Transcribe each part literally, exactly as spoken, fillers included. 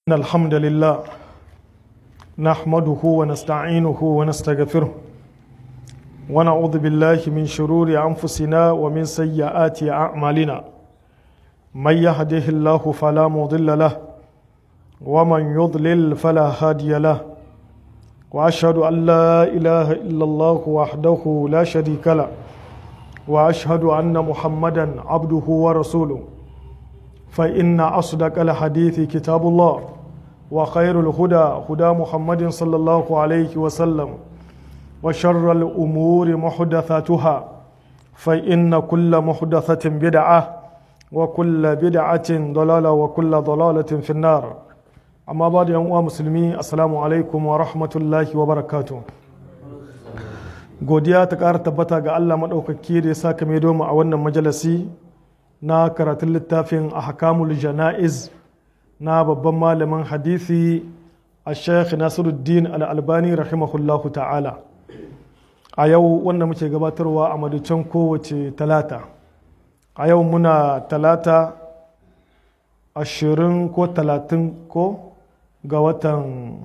إن الحمد لله نحمده ونستعينه ونستغفره ونعوذ بالله من شرور أنفسنا ومن سيئات أعمالنا من يهده الله فلا مضل له ومن يضلل فلا هادي له وأشهد أن لا إله إلا الله وحده لا شريك له وأشهد أن محمدا عبده ورسوله فإن أصدق الحديث كتاب الله وخير الهدى هدى محمد صلى الله عليه وسلم وشر الأمور محدثاتها فإن كل محدثة بدعة وكل بدعة ضلالة وكل ضلالة في النار أما بعد يا مسلمين السلام عليكم ورحمة الله وبركاته godiya ta ƙara tabbata ga Allah maɗaukaki da ya sa kame domin a wannan majalisi na karatun littafin ahkamul jana'iz na babban malamin hadisi a sheikh nasiruddin al'albani rahimahullahu ta'ala a yau wanda muke gabatarwa a madacin kowace talata a yau muna talata ashirin ko talatin ko ga watan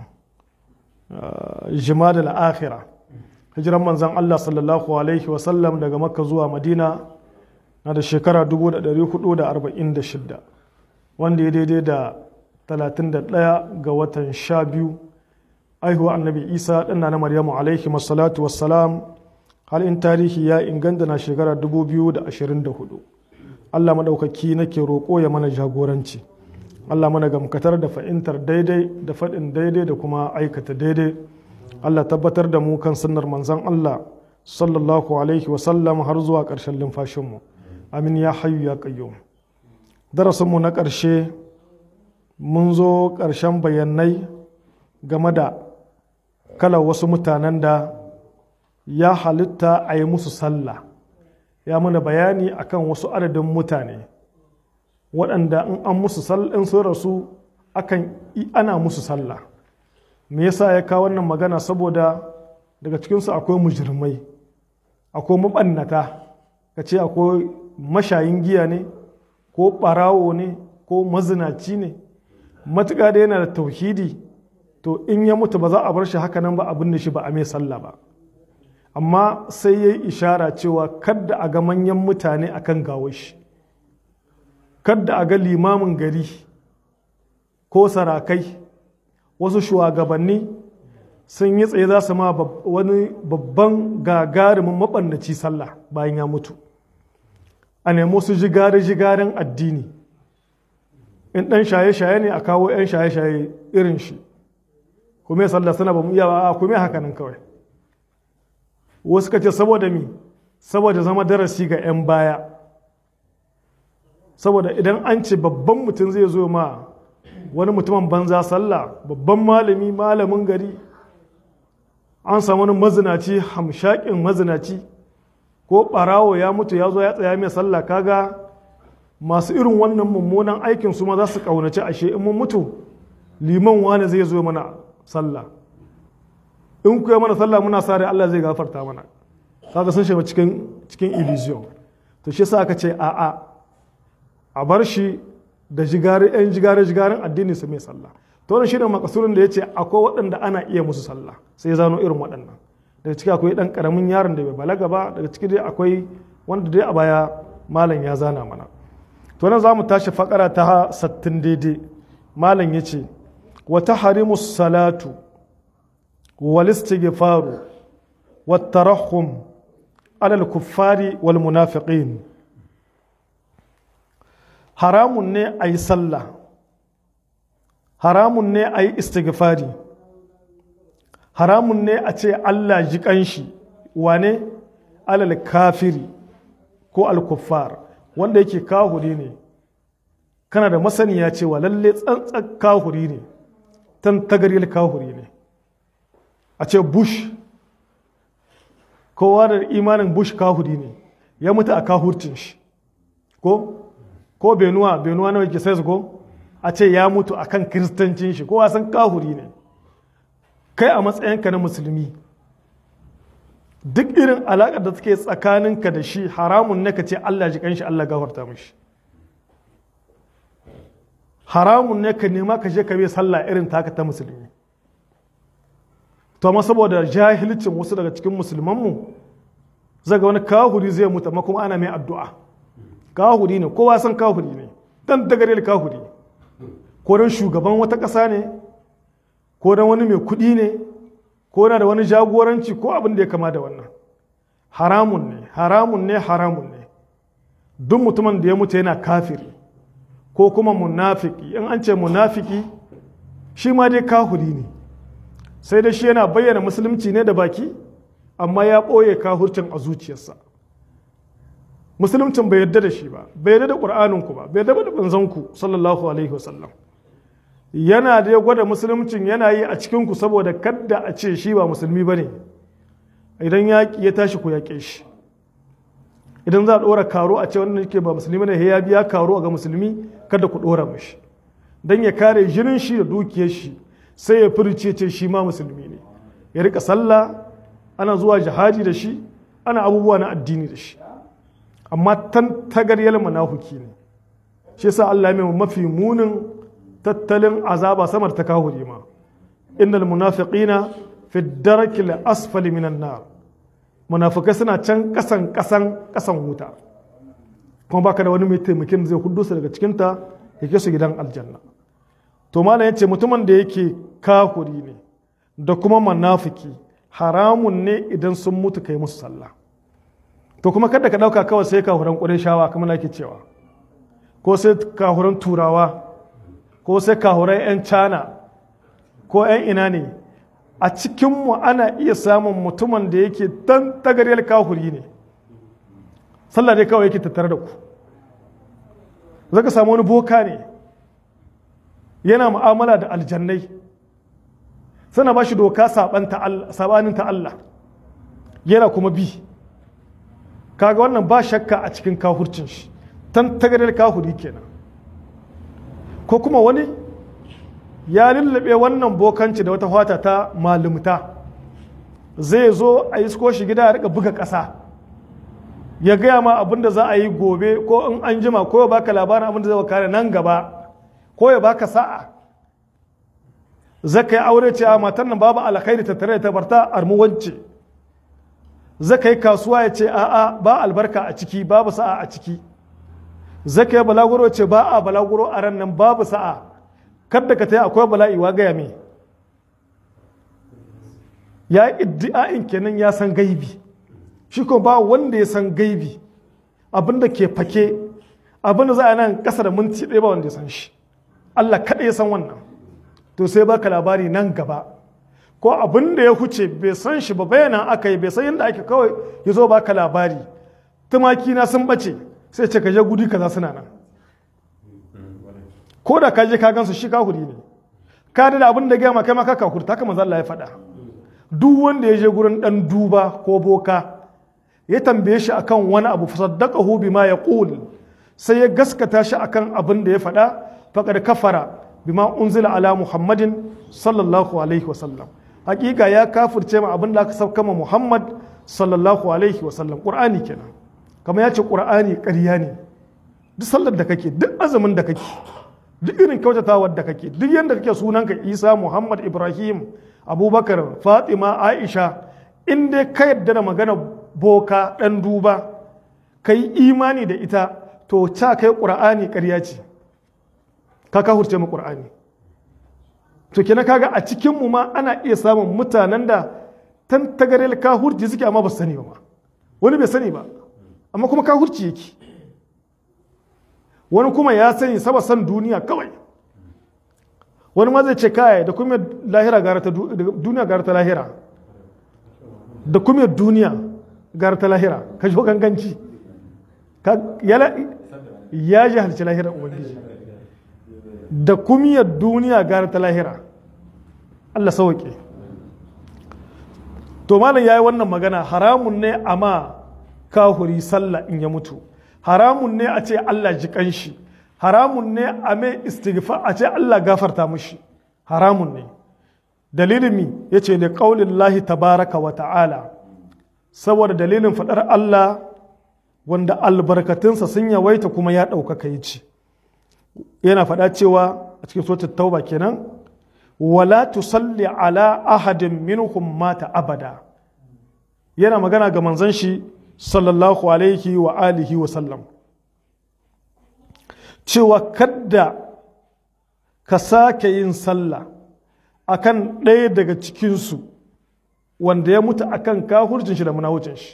jima'a al'akhira hijiran manzan Allah sallallahu alaihi wasallam daga makka zuwa madina na da shekara dubu da ɗari hudu da arba'in da shida wanda ya daidai da talatin da ɗaya ga watan sha biyu aihuwa annabi isa ɗana na maryamu alaihi masalatu wassalam halin tarihi ya inganta na shekara dubu biyu da ashirin da hudu Allah maɗaukaki nake roƙo ya mana jagoranci Allah mana gamkatar da fahimtar daidai da faɗin daidai da kuma aikata daidai Allah tabbatar da mu kan sunnar manzon Allah sallallahu alaihi wasallam har zuwa ƙarshen lumfashinmu amin ya hayyu ya qayyum darasinmu na ƙarshe mun zo ƙarshen bayanai game da kalar wasu mutanen da ya halitta a yi musu sallah ya mana bayani akan wasu adadin mutane waɗanda in an musu sallah in sun rasu akan ana musu sallah me yasa ya kawo wannan magana saboda daga cikinsu akwai mujirmai akwai maɓannata ka ce akwai mashayin giya ne ko ɓarawo ne ko mazinaci ne matuƙa da yana da tauhidi to in ya mutu ba za a bar shi haka nan ba abin da shi ba a mai sallah ba amma sai ya yi ishara cewa kadda a ga manyan mutane akan gawar shi kadda a ga limamin gari ko sarakai wasu shugabanni sun yi tsaye za su ma wani babban gagarumin maɓannaci sallah bayan ya mutu a nemo su jigare-jigaren addini in ɗan shaye-shaye ne a kawo 'yan shaye-shaye irin shi kuma sallah suna ba mu iya ba kuma haka nan kawai wasu ka ce saboda mi saboda zama darasi ga 'yan baya saboda idan an ce babban mutum zai zo ma wani mutumin banza sallah babban malami malamin gari an samu wani mazinaci hamshakin mazinaci ko ɓarawo ya mutu ya zo ya tsaya mai sallah kaga masu irin wannan mummunan aikin su ma za su ƙaunaci ashe in mun mutu liman wani zai zo mana sallah in ku mana sallah muna sa rai Allah zai gafarta mana kaga sun shiga cikin cikin illusion to shi yasa aka ce a a a bar shi da jigare yan jigare jigaren addini su mai sallah to wannan shine makasurin da yace akwai waɗanda ana iya musu sallah sai zano irin waɗannan daga ciki akwai dan karamin yaron da bai balaga ba daga ciki dai akwai wanda dai a baya malam ya zana mana to nan zamu tashi fakara ta sittin daidai malam yace wa tahrimu salatu wal istighfaru wat tarahhum ala al kuffari wal munafiqin haramun ne ayi sallah haramun ne ayi istighfari haramun ne a ce Allah ji kanshi wane alal kafiri ko al-kuffar wanda yake kahuri ne kana da masaniya cewa lalle tsantsan kahuri ne tan tagaril kahuri ne a ce bush kowa da imanin bush kahuri ne ya mutu a kahurcin shi ko ko benuwa benuwa nawa yake sai su ko a ce ya mutu akan kiristancin shi kowa san kahuri ne kai a matsayinka na musulmi duk irin alaƙar da take tsakaninka da shi haramun ne ka ce Allah ji kanshi Allah gafarta mishi haramun ne ka nema ka je ka bi sallah irin taka ta musulmi. To amma saboda jahilcin wasu daga cikin musulmanmu zaga wani kahuri zai mutu amma kuma ana mai addu'a. Kahuri ne, kowa san kahuri ne, dan dagarel kahuri. Ko dan shugaban wata ƙasa ne, ko dan wani mai kuɗi ne, ko na da wani jagoranci ko abin da ya kama da wannan. Haramun ne, haramun ne, haramun ne. Duk mutumin da ya mutu yana kafiri ko kuma munafiki, in an ce munafiki shi ma dai kahuri ne. Sai da shi yana bayyana musulunci ne da baki amma ya ɓoye kahurcin a zuciyarsa. Musuluncin bai yarda da shi ba, bai yarda da ƙur'aninku ba, bai yarda da manzanku sallallahu alaihi wasallam. Yana da ya gwada musuluncin yana yi a cikinku saboda kadda a ce shi ba musulmi ba ne. Idan yaƙi ya tashi ku yaƙe shi. Idan za a ɗora karo a ce wannan yake ba musulmi ne ya biya karo ga musulmi kada ku ɗora mashi. Don ya kare jinin shi da dukiyar shi sai ya furce ce shi ma musulmi ne. Ya rika sallah, ana zuwa jihadi da shi, ana abubuwa na addini da shi. Amma tan tagaryar manahuki ne. Shi yasa Allah mai mafi munin tattalin azaba samar ta kahuri ma. Innal munafiqina fi darakil asfali minan nar. Munafikai suna can kasan kasan kasan wuta. Kuma baka da wani mai taimakin zai hudu su daga cikinta ya ke su gidan aljanna. To malam yace mutumin da yake kahuri ne da kuma munafiki haramun ne idan sun mutu kai musu sallah. To kuma kada ka dauka kawai sai kahuran Qurayshawa kamar nake cewa. Ko sai kahuran Turawa ko sai kahuran 'yan China ko 'yan ina ne. A cikinmu ana iya samun mutumin da yake dan tagariyar kahuri ne. Sallah dai kawai yake tattare da ku. Zaka samu wani boka ne yana mu'amala da aljannai. Sana ba shi doka sabanin ta Allah. Yana kuma bi. Kaga wannan ba shakka a cikin kahurcin shi. Tan tagariyar kahuri kenan. Ko kuma wani ya lullube wannan bokanci da wata fata ta malumta zai zo a isko shi gida ya rika buga ƙasa ya gaya ma abin da za a yi gobe ko in an jima ko ya baka labarin abin da zai kare nan gaba ko ya baka sa'a zaka yi aure ce a matar nan babu alkhairi ta tare ta barta armuwance zaka yi kasuwa ya ce a'a ba albarka a ciki babu sa'a a ciki zaka yi balaguro ce ba a balaguro a ran nan babu sa'a kadda ka taya akwai bala'i wa gaya mai ya iddi'a'in kenan ya san gaibi shi ko ba wanda ya san gaibi abinda ke fake abinda za a nan kasa da minti ɗaya ba wanda ya san shi Allah kaɗai ya san wannan to sai baka labari nan gaba ko abinda ya huce bai san shi ba bayanan aka yi bai san yadda ake kawai ya zo baka labari tumaki na sun bace sai ce ka je gudi kaza suna nan ko da ka je ka gansu shi kahuri ne ka da abin da gaya kai ma ka kahurta haka manzo Allah ya faɗa duk wanda ya je gurin dan duba ko boka ya tambaye shi akan wani abu fasaddaqahu bima yaqul sai ya gaskata shi akan abin da ya faɗa faqad kafara bima unzila ala muhammadin sallallahu alaihi wasallam hakika ya kafirce ma abin da aka sauka ma muhammad sallallahu alaihi wasallam qur'ani kenan kamar ya ce qur'ani ƙarya ne duk sallar da kake duk azumin da kake duk irin kyautatawar da kake duk yadda kake sunanka isa muhammad ibrahim abubakar fatima aisha in dai ka yadda da magana boka dan duba ka yi imani da ita to ca kai ƙur'ani ƙarya ce ka kahurce mu ƙur'ani to kina kaga a cikinmu ma ana iya samun mutanen da tan tagarel kahurci suke amma ba su sani ba ma wani bai sani ba amma kuma kahurci yake wani kuma ya sani saba san duniya kawai wani ma zai ce kaya da kuma lahira gara ta duniya gara ta lahira da kuma duniya gara ta lahira ka ji ganganci ya ji halci lahira ubangiji da kuma duniya gara ta lahira Allah sauke to malam yayi wannan magana haramun ne amma kahuri sallah in ya mutu haramun ne a ce Allah ji kanshi haramun ne a mai istighfar a ce Allah gafarta mushi haramun ne dalilin mi yace ne qaulin lahi tabaraka wa ta'ala saboda dalilin fadar Allah wanda albarkatunsa sun yawaita kuma ya ɗaukaka yace yana faɗa cewa a cikin suratul tauba kenan wala tusalli ala ahadin minhum mata abada yana magana ga manzon shi sallallahu alaihi wa alihi wa sallam cewa kadda ka sake yin sallah akan ɗaya daga cikinsu wanda ya mutu akan kahurcin shi da munawucin shi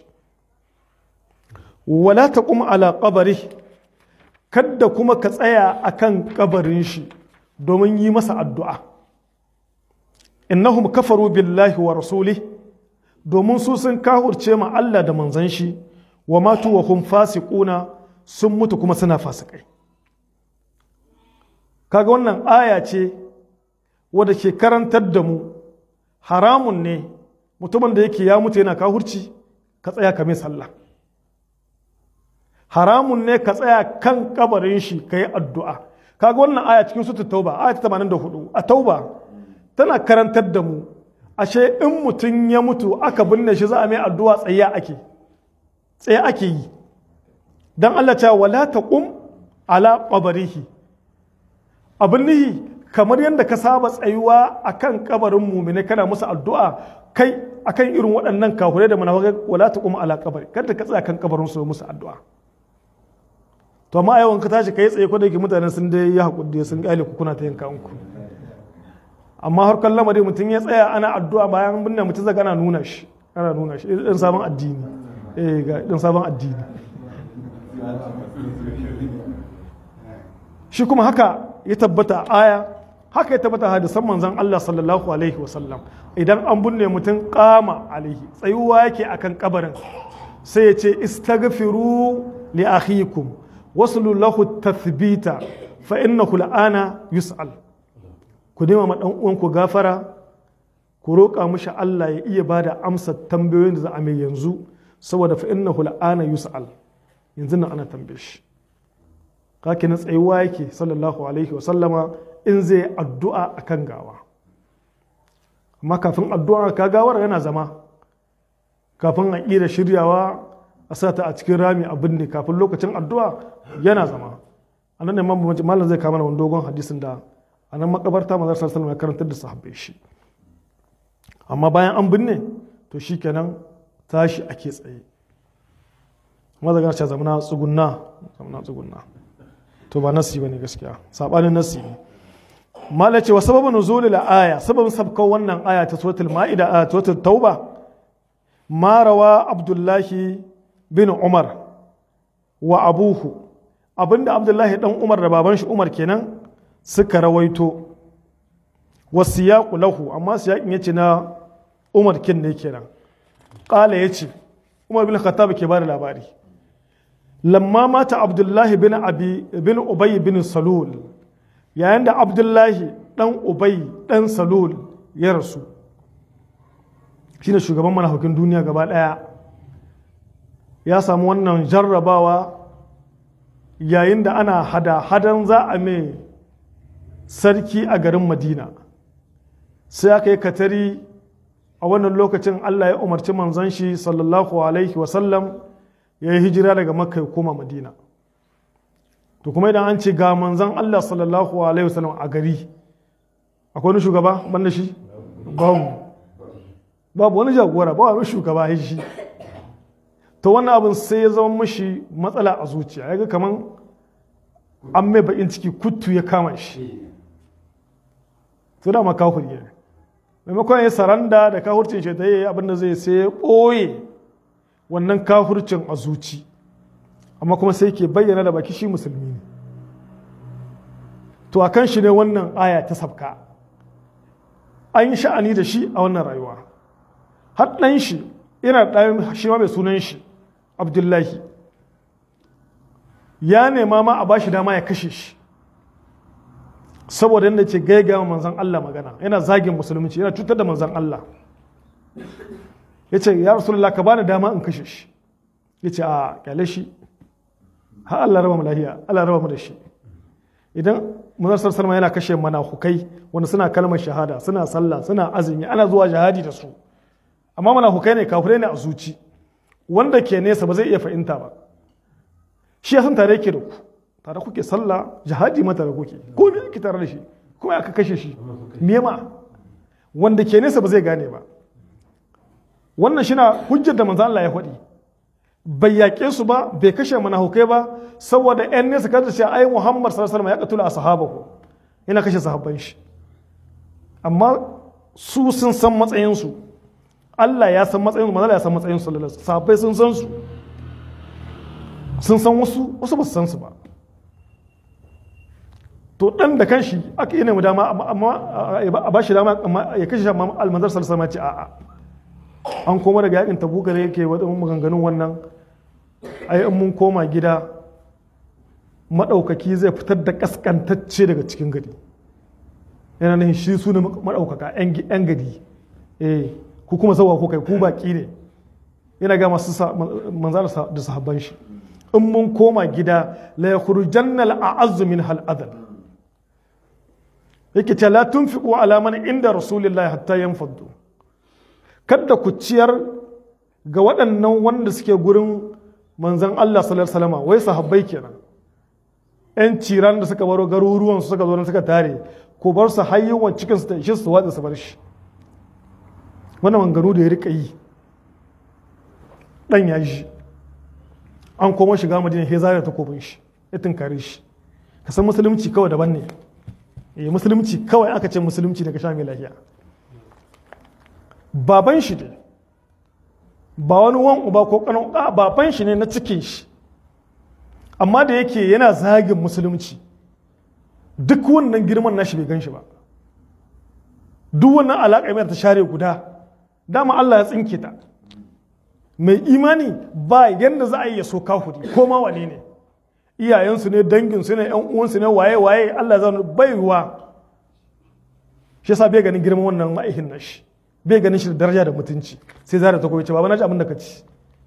wala taqum ala qabri kadda kuma ka tsaya akan kabarin shi domin yi masa addu'a innahum kafaru billahi wa rasulih domin su sun kahurce ma Allah da manzon shi wa matu wa hum fasiquna sun mutu kuma suna fasikai kaga wannan aya ce wadda ke karantar da mu haramun ne mutumin da yake ya mutu yana kahurci ka tsaya ka mai sallah haramun ne ka tsaya kan kabarin shi ka yi addu'a kaga wannan aya cikin sutu tauba aya ta tamanin da hudu a tauba tana karantar da mu ashe in mutum ya mutu aka binne shi za a mai addu'a tsaye ake tsaye ake yi dan Allah ta wala taqum ala qabrihi abin nihi kamar yadda ka saba tsayuwa akan kabarin mumine kana musu addu'a kai akan irin waɗannan kafirai da munafikai wala taqum ala qabri kada ka tsaya kan kabarin su musu addu'a to amma yawan ka tashi kai tsaye ko da yake mutanen sun dai ya hakuri sun gale ku kuna ta yin kanku amma har kallon lamari mutum ya tsaya ana addu'a bayan binne mutum zaga ana nuna shi ana nuna shi dan sabon addini eh ga dan sabon addini shi kuma haka ya tabbata aya haka ya tabbata hadisan manzon Allah sallallahu alaihi wasallam idan an binne mutum kama alaihi tsayuwa yake akan kabarin sai ya ce istaghfiru li akhikum waslu lahu tathbita fa innahu al'ana yus'al ku nema ma dan uwanku gafara ku roƙa mishi Allah ya iya bada amsa tambayoyin da za a mai yanzu saboda fa innahu al'ana yus'al yanzu nan ana tambaye shi kake na tsayuwa yake sallallahu alaihi wa sallama in zai addu'a akan gawa amma kafin addu'a ka gawar yana zama kafin a ƙira shiryawa a sata a cikin rami abin ne kafin lokacin addu'a yana zama a nan ne malam zai kama wani dogon hadisin da a nan makabarta mazar sallallahu ya karantar da sahabbai shi amma bayan an binne to shi kenan tashi ake tsaye maza garca zamana tsugunna zamana tsugunna to ba nasi bane gaskiya sabanin nasi ne mala ce wa sababin nuzulil aya sababin sabkar wannan aya ta suratul maida a suratul tauba ma rawa abdullahi bin umar wa abuhu abinda abdullahi dan umar da baban shi umar kenan suka rawaito wasiyaqu lahu amma siyaqin yace na umar kin ne kenan qala yace umar bin khattab ke bada labari lamma mata abdullahi bin abi bin ubay bin salul yayin da abdullahi dan ubay dan salul ya rasu shine shugaban manahukin duniya gaba daya ya samu wannan jarrabawa yayin da ana hada hadan za a mai sarki a garin madina sai aka yi katari a wannan lokacin Allah ya umarci manzon shi sallallahu alaihi wasallam ya yi hijira daga makka ya koma madina to kuma idan an ce ga manzon Allah sallallahu alaihi wasallam a gari akwai wani shugaba banda shi babu babu wani jagora ba wani shugaba ya shi to wannan abin sai ya zama mashi matsala a zuciya ya ga kaman an mai bakin ciki kuttu ya kama shi to da makahur ne maimakon ya saranda da kahurcin shi ta yi abinda zai sai ya ɓoye wannan kahurcin a zuci amma kuma sai ke bayyana da baki shi musulmi ne to a kan shi ne wannan aya ta sabka an yi sha'ani da shi a wannan rayuwa har ɗan shi ina ɗayan shi ma mai sunan shi abdullahi ya nema ma a ba shi dama ya kashe shi saboda yadda ce gaigawa manzan Allah magana yana zagin musulunci yana cutar da manzan Allah ya ce ya rasulullah ka bani dama in kashe shi ya ce a kyale shi ha Allah raba mu lahiya Allah raba mu da shi idan manzon sallallahu yana kashe mana hukai wanda suna kalmar shahada suna sallah suna azumi ana zuwa jihadi da su amma mana hukai ne kafirai ne a zuci wanda ke nesa ba zai iya fahimta ba shi ya san tare yake da ku tare kuke sallah jihadi ma tare kuke ko me yake tare da shi kuma aka kashe shi mema wanda ke nesa ba zai gane ba. Wannan shi na hujjar da manzo Allah ya faɗi, bai yaƙe su ba, bai kashe munafukai ba, saboda ‘yan nesa kada ce ai Muhammad sallallahu alaihi wasallam ya katula a sahabahu, yana kashe sahabban shi. Amma su sun san matsayinsu, Allah ya san matsayinsu, manzo Allah ya san matsayinsu sallallahu alaihi wasallam, sahabbai sun san su, sun san wasu, wasu ba su san su ba. To dan da kanshi aka yi nemi dama amma a ba shi dama ya kashe shi, amma almanzar sallallahu alaihi wasallam ya ce a'a. An koma daga yakin tabuka da yake wadannan maganganun wannan, ai in mun koma gida maɗaukaki zai fitar da kaskantacce daga cikin gari, yana nan shi su ne maɗaukaka yan gari, eh ku kuma zawa ku kai ku baki ne, yana ga masu manzara da sahabban shi, in mun koma gida la yakhrujanna al-a'azzu min hal adal, yake ce la tunfiqu ala man inda rasulillahi hatta yanfaddu, kada ku ciyar ga waɗannan wanda suke gurin manzan Allah sallallahu alaihi wasallam, wai sahabbai kenan, ‘yan ciran da suka baro garuruwan su suka zo suka tare, ko bar su hayyuwan cikin su ta ishe su watsa su bar shi. Wannan manganu da ya rika yi ɗan ya ji an koma shiga madina he zara ta kofin shi ya tunkare shi. Ka san musulunci kawai daban ne, eh musulunci kawai aka ce musulunci daga sha mai lafiya. Baban shi ne, ba wani wan uba ko kanon a baban shi ne na cikin shi, amma da yake yana zagin musulunci, duk wannan girman nashi bai gan shi ba, duk wannan alaƙa mai ta share guda, dama Allah ya tsinke ta. Mai imani ba yadda za a yi ya so kafuri ko ma wane ne, iyayensu ne, danginsu ne, ‘yan uwansu ne, waye-waye, Allah zai baiwa. Shi yasa bai ganin girman wannan ma'aikin nashi, bai ganin shi da daraja da mutunci, sai zara ta ce baba na ji abin da ka ci.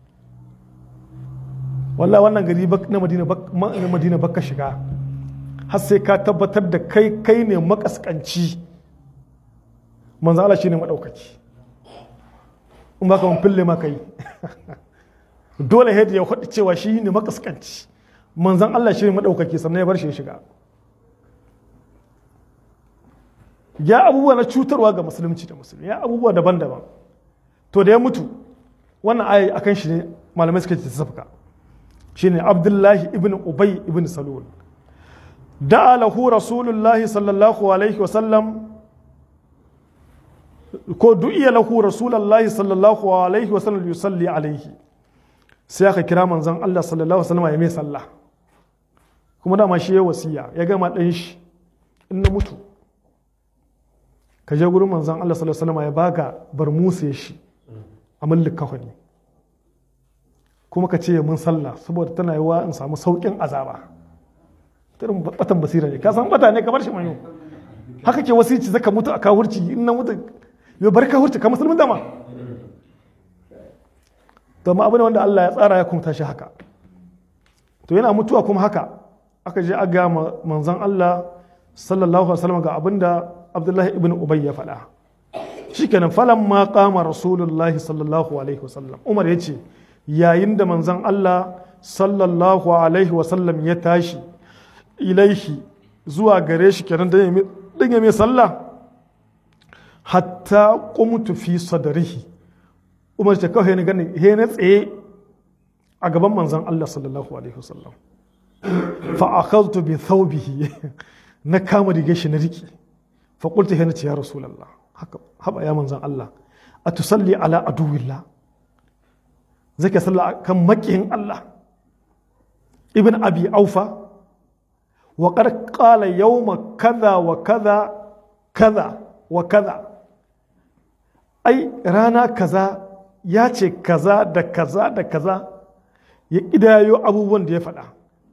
Wallahi wannan gari na Madina na Madina baka shiga har sai ka tabbatar da kai kai ne makaskanci, manzo Allah shine madaukaki, in baka mun fille ma kai dole hedi ya faɗi cewa shi ne makaskanci, manzon Allah shine madaukaki, sannan ya bar shi ya shiga. Ya abubuwa na cutarwa ga musulunci da musulmi, ya abubuwa daban-daban. To da ya mutu, wannan aya akan shi ne malamai suka ce safka, shine Abdullahi ibn Ubay ibn Salul. Da'a lahu Rasulullahi sallallahu alaihi wasallam, ko du'iya lahu Rasulullahi sallallahu alaihi wasallam yusalli alaihi, sai aka kira manzon Allah sallallahu alaihi wasallam ya mai sallah. Kuma dama shi ya wasiya, ya gama ɗan shi, in na mutu ka je gurin manzon Allah sallallahu alaihi wasallam ya baka bar musu shi a mulkin kafani, kuma ka ce mun sallah saboda tana yiwa in samu saukin azaba. Irin batan basira ne, ka san bata ne ka bar shi manyo, haka ke wasici zaka mutu a kawurci, in na mutu ya bar kawurci ka musulmin dama. To ma abin wanda Allah ya tsara ya kuma tashi haka. To yana mutuwa kuma haka aka je aga manzon Allah sallallahu alaihi wasallam ga abinda Abdullahi ibn Ubay ya faɗa. Shikenan falan ma qama Rasulullahi sallallahu alaihi wasallam, Umar ya ce yayin da manzon Allah sallallahu alaihi wasallam ya tashi ilaihi zuwa gare shi kenan dan ya mai sallah, hatta qumtu fi sadrihi, Umar ce kawai ne gani he na tsaye a gaban manzon Allah sallallahu alaihi wasallam, fa akhadtu bi thawbihi na kama rigar shi na riki, fa qultu hina ya rasulullah, haka haba ya manzon Allah, atusalli ala aduwillah, zaka salla kan makiyin Allah, ibn abi aufa, wa qad qala yawma kaza wa kaza kaza wa kaza, ai rana kaza ya ce kaza da kaza da kaza, ya kidayo abubuwan da ya faɗa.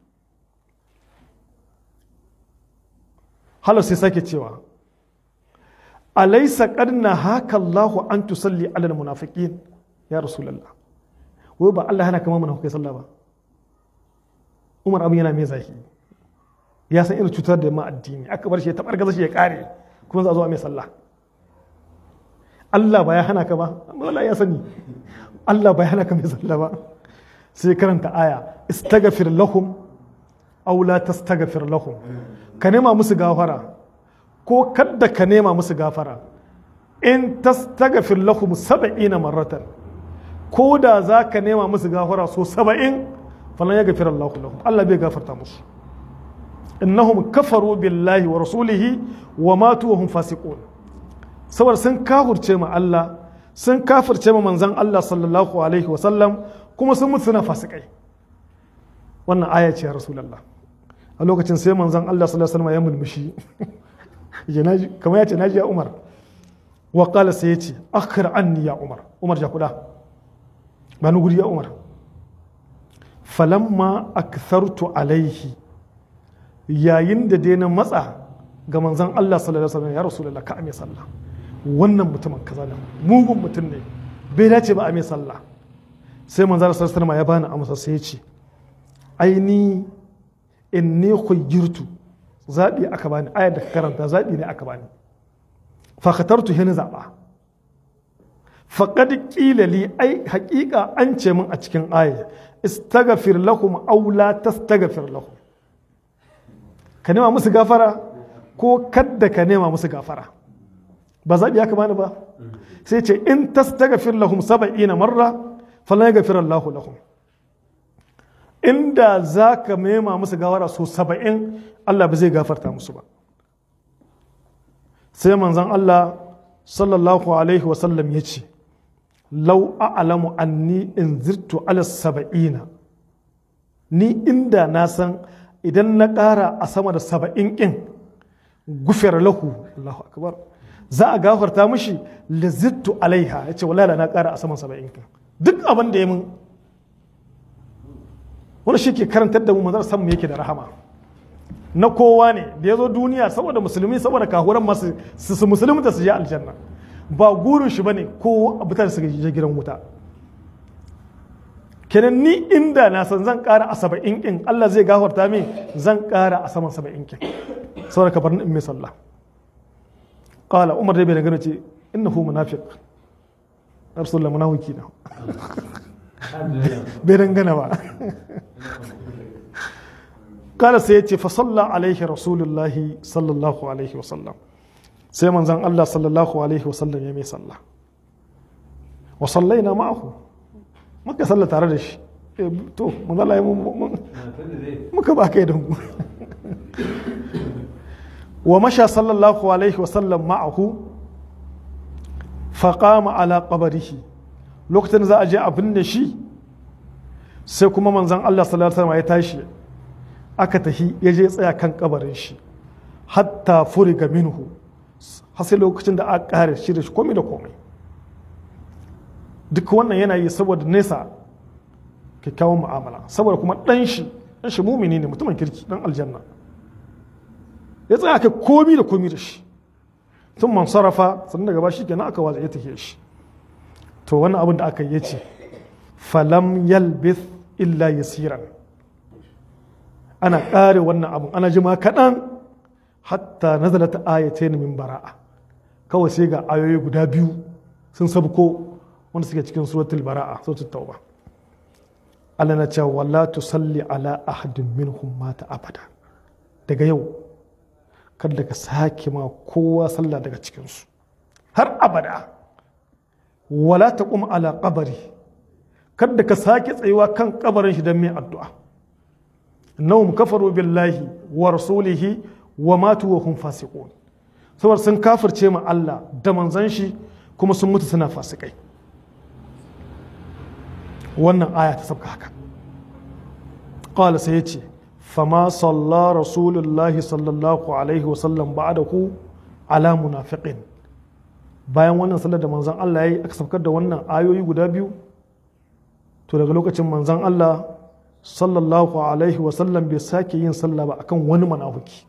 Halar sai sake cewa alaisa ƙarna haka Allahu an tusalli alal munafiqin ya Rasulallah, wai ba Allah hana kama munafikai sallah ba. Umar abin yana mai zafi, ya san irin cutar da ma addini, aka bar shi ya tabar gaza shi ya kare, kuma za a zo a mai sallah. Allah ba ya hana ka ba, wala ya sani Allah ba ya hana ka mai sallah ba. Sai karanta aya istaghfir lahum aw la tastaghfir lahum, ka nema musu gafara ko kadda ka nema musu gafara in tastaghfir lahum sab'ina marratan ko da za ka nema musu gafara so saba'in falan ya gafira Allah lahum Allah bai gafarta musu innahum kafaru billahi wa rasulihi wa matu wa hum fasiqun saboda sun kafirce ma Allah sun kafirce ma manzon Allah sallallahu alaihi wa sallam kuma sun mutu suna fasikai wannan aya ce ya rasulullah a lokacin sai manzon Allah sallallahu alaihi wa sallam ya mulmushi kamar ya ce naji ya Umar wa qala sai ya ce akhir anni ya Umar Umar ja kuda ba ni guri ya Umar falamma akthartu alaihi yayin da dai na matsa ga manzon Allah sallallahu alaihi wasallam ya rasulullah ka ame sallah wannan mutumin kaza ne mugun mutum ne bai dace ba ame sallah sai manzon sallallahu alaihi wasallam ya bani amsa sai ya ce aini inni khayyirtu zabi aka bani ayar da ka karanta zabi ne aka bani fa khatartu hina zaba faqad qila li ai haqiqa an ce min a cikin aya istaghfir lahum aw la tastaghfir lahum ka nema musu gafara ko kadda ka nema musu gafara ba zaɓi ya bani ba sai ce in tastaghfir lahum sab'ina marra falan yaghfir Allahu lahum inda za ka nema musu gafara so saba'in Allah ba zai gafarta musu ba sai manzon Allah sallallahu alaihi wasallam ya ce lau a'lamu anni in zirtu ala saba'ina ni inda na san idan na ƙara a sama da saba'in ƙin gufiyar lahu Allahu akbar za a gafarta mishi lazittu alaiha ya ce wala na ƙara a saman saba'in ƙin duk abin da ya mun wani shi ke karantar da mu manzar san mu yake da rahama na kowa ne da ya zo duniya saboda musulmi saboda kahuran masu su musulunta su je aljanna ba gurin shi bane ko abutar su je gidan wuta kenan ni inda na san zan ƙara a saba'in ƙin Allah zai gafarta min zan ƙara a saman saba'in ƙin saboda ka bar ni in mai sallah qala umar dai bai dangana ce innahu munafiq rasulullah munafiki na bai dangana ba qala sai yace fa salla alaihi rasulullah sallallahu alaihi wasallam sai manzon Allah sallallahu alaihi wasallam ya mai sallah wa sallaina ma'ahu muka salla tare da shi to mun Allah ya muka ba kai da mu wa masha sallallahu alaihi wasallam ma'ahu faqama ala qabrihi lokacin za a je a binne shi sai kuma manzon Allah sallallahu alaihi wasallam ya tashi aka tahi ya je tsaya kan kabarin shi hatta furiga minhu har sai lokacin da aka kare shi da shi komai da komai duk wannan yana yi saboda nesa kyakkyawan mu'amala saboda kuma dan shi dan shi mumini ne mutumin kirki dan aljanna ya tsaya aka komi da komi da shi tun man sarrafa sannan daga ba shi kenan aka waje ya take shi to wannan abin da aka yi ce falam yalbith illa yasiran ana kare wannan abin ana jima kaɗan hatta nazalat ayatain min bara'a kawai sai ga ayoyi guda biyu sun sabko wanda suke cikin suratul bara'a suratul tauba Allah na ce wala tusalli ala ahadin minhum mata abada daga yau kada ka sake ma kowa sallah daga cikinsu har abada wala taqum ala qabri kada ka sake tsayuwa kan kabarin shi don mai addu'a innahum kafaru billahi wa rasulihi wa matu wa hum fasiqun saboda sun kafirce ma Allah da manzon shi kuma sun mutu suna fasikai wannan aya ta sabka haka qala sai yace fama salla rasulullahi sallallahu alaihi wasallam ba'dahu ala munafiqin bayan wannan sallar da manzon Allah yayi aka saukar da wannan ayoyi guda biyu to daga lokacin manzon Allah sallallahu alaihi wasallam bai sake yin sallah ba akan wani munafiki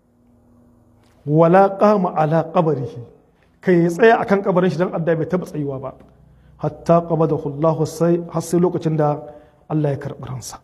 wala qama ala qabrihi kai ya tsaya akan kabarin shi dan adda bai taba tsayuwa ba hatta qabadahu Allah sai har sai lokacin da Allah ya karbi ransa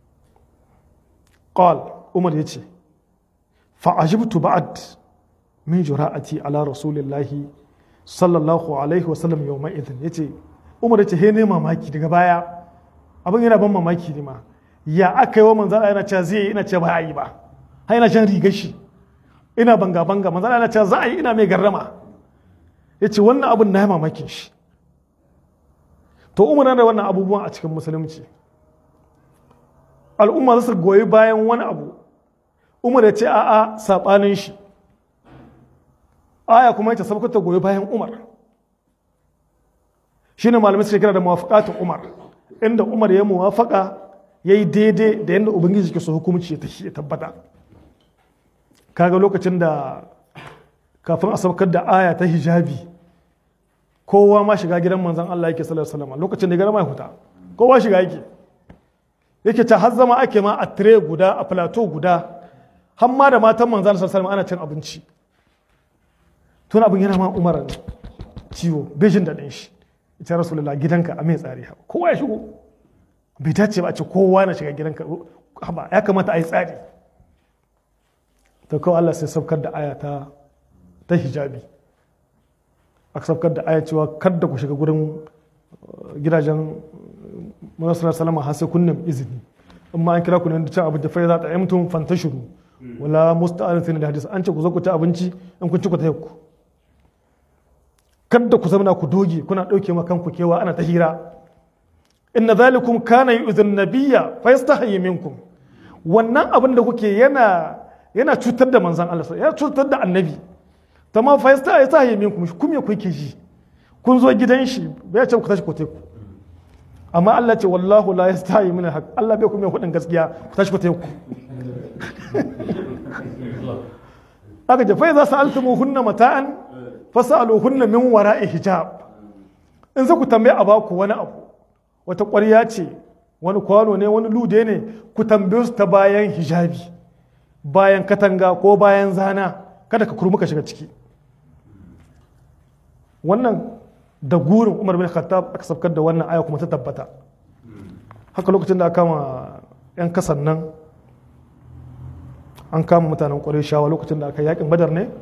qal Umar yace fa ajibtu ba'd min jura'ati ala rasulillahi sallallahu alaihi wasallam yawma idhin yace Umar yace he ne mamaki daga baya abin yana ban mamaki ne ma ya aka yi wa manzon Allah yana cewa zai yi ina ce ba yi ba har yana shan rigar shi ina banga banga manzo Allah ce za a yi ina mai garrama yace wannan abun na mamakin shi to umar da wannan abubuwan a cikin musulunci al'umma za su goyi bayan wani abu umar ya ce a'a sabanin shi aya kuma yace sabkata goyi bayan umar shine malamai suke kira da muwafaqatun umar inda umar ya muwafaqa yayi daidai da yanda ubangiji ke so hukunci ya tabbata kaga lokacin da kafin a saukar da aya ta hijabi kowa ma shiga gidan manzon Allah yake sallallahu alaihi wasallam lokacin da gara mai huta kowa shiga yake yake ta har zama ake ma a tire guda a plateau guda har ma da matan manzon sallallahu alaihi wasallam ana cin abinci tun abin yana ma umar ciwo bejin da ɗin shi ita rasulullah gidanka a mai tsari kowa ya shigo bai dace ba a ce kowa na shiga gidanka ba ya kamata a yi tsari ta kawai Allah sai saukar da aya ta ta hijabi aka saukar da aya cewa kada ku shiga gurin gidajen manasar salama har sai kunnin izini amma an kira ku ne da cin abinci fa za ta yamtum fantashiru wala musta'ansin da hadisi an ce ku zo ku ci abinci in kun ci ku ta ku kada ku zama ku doge kuna dauke ma kanku kewa ana ta hira inna zalikum kana yu'dhun nabiyya fa yastahi minkum wannan abin da kuke yana yana cutar da manzon Allah yana cutar da annabi tamam fa yastahi minkum kuma ku yake ji kun zo gidan shi bai ce ku tashi ku teku amma Allah ce wallahu la yastahi min al-haq Allah bai kuma hudin gaskiya ku tashi ku teku aka ce fa idza sa'altumuhunna mata'an fasaluhunna min wara'i hijab in za ku tambaye a baku wani abu wata ƙwarya ce wani kwano ne wani lude ne ku tambaye su ta bayan hijabi bayan katanga ko bayan zana kada ka kurmuka shiga ciki wannan da gurin Umar bin Khattab aka sabkar da wannan aya kuma ta tabbata haka lokacin da aka kama yan kasan nan an kama mutanen Qurayshawa lokacin da aka yakin Badar ne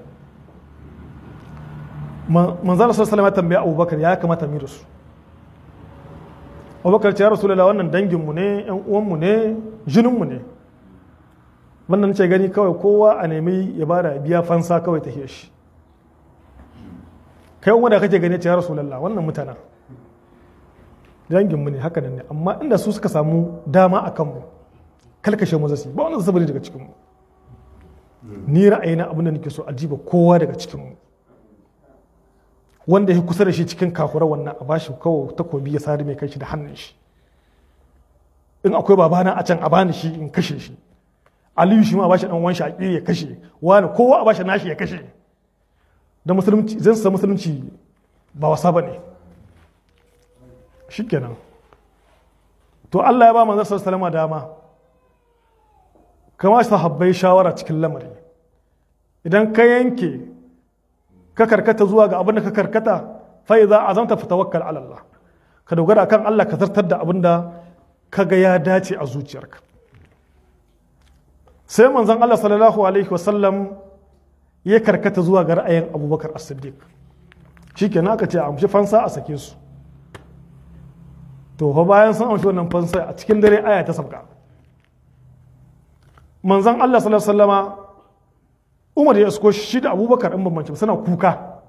manzala sallallahu alaihi tambaya Abubakar ya kamata mu da su Abubakar ce ya Rasulullah wannan dangin mu ne yan uwan mu ne jinin mu ne wannan ce gani kawai kowa a nemi ya bada biya fansa kawai ta shi kai wanda kake gani ce ya Rasulullah wannan mutana dangin mu ne haka ne amma inda su suka samu dama akan mu kalkashe mu zasu ba wannan sabari daga cikin mu ni ra'ayina abin da nake so a jiba kowa daga cikin mu wanda ya kusa da shi cikin kakura wannan a bashi kawo takobi ya sari mai kai shi da hannun shi in akwai babana a can a bani shi in kashe shi aliyu shi ma a bashi dan wanshi a ya kashe wani kowa a bashi nashi ya kashe da musulunci zan sa musulunci ba wasa bane shikenan to Allah ya ba manzon sallallahu alaihi dama kamar sahabbai shawara cikin lamari idan ka yanke ka karkata zuwa ga abin da ka karkata fa idza azamta fatawakkal ala Allah ka dogara kan Allah ka zartar da abin da kaga ya dace a zuciyarka sai manzon Allah sallallahu alaihi wasallam ya karkata zuwa ga ra'ayin Abubakar As-Siddiq shikenan aka ce a amshi fansa a sake su to fa bayan sun amshi wannan fansa a cikin dare aya ta sabka manzon Allah sallallahu alaihi wasallama Umar ya isko shi da Abubakar in bambance suna kuka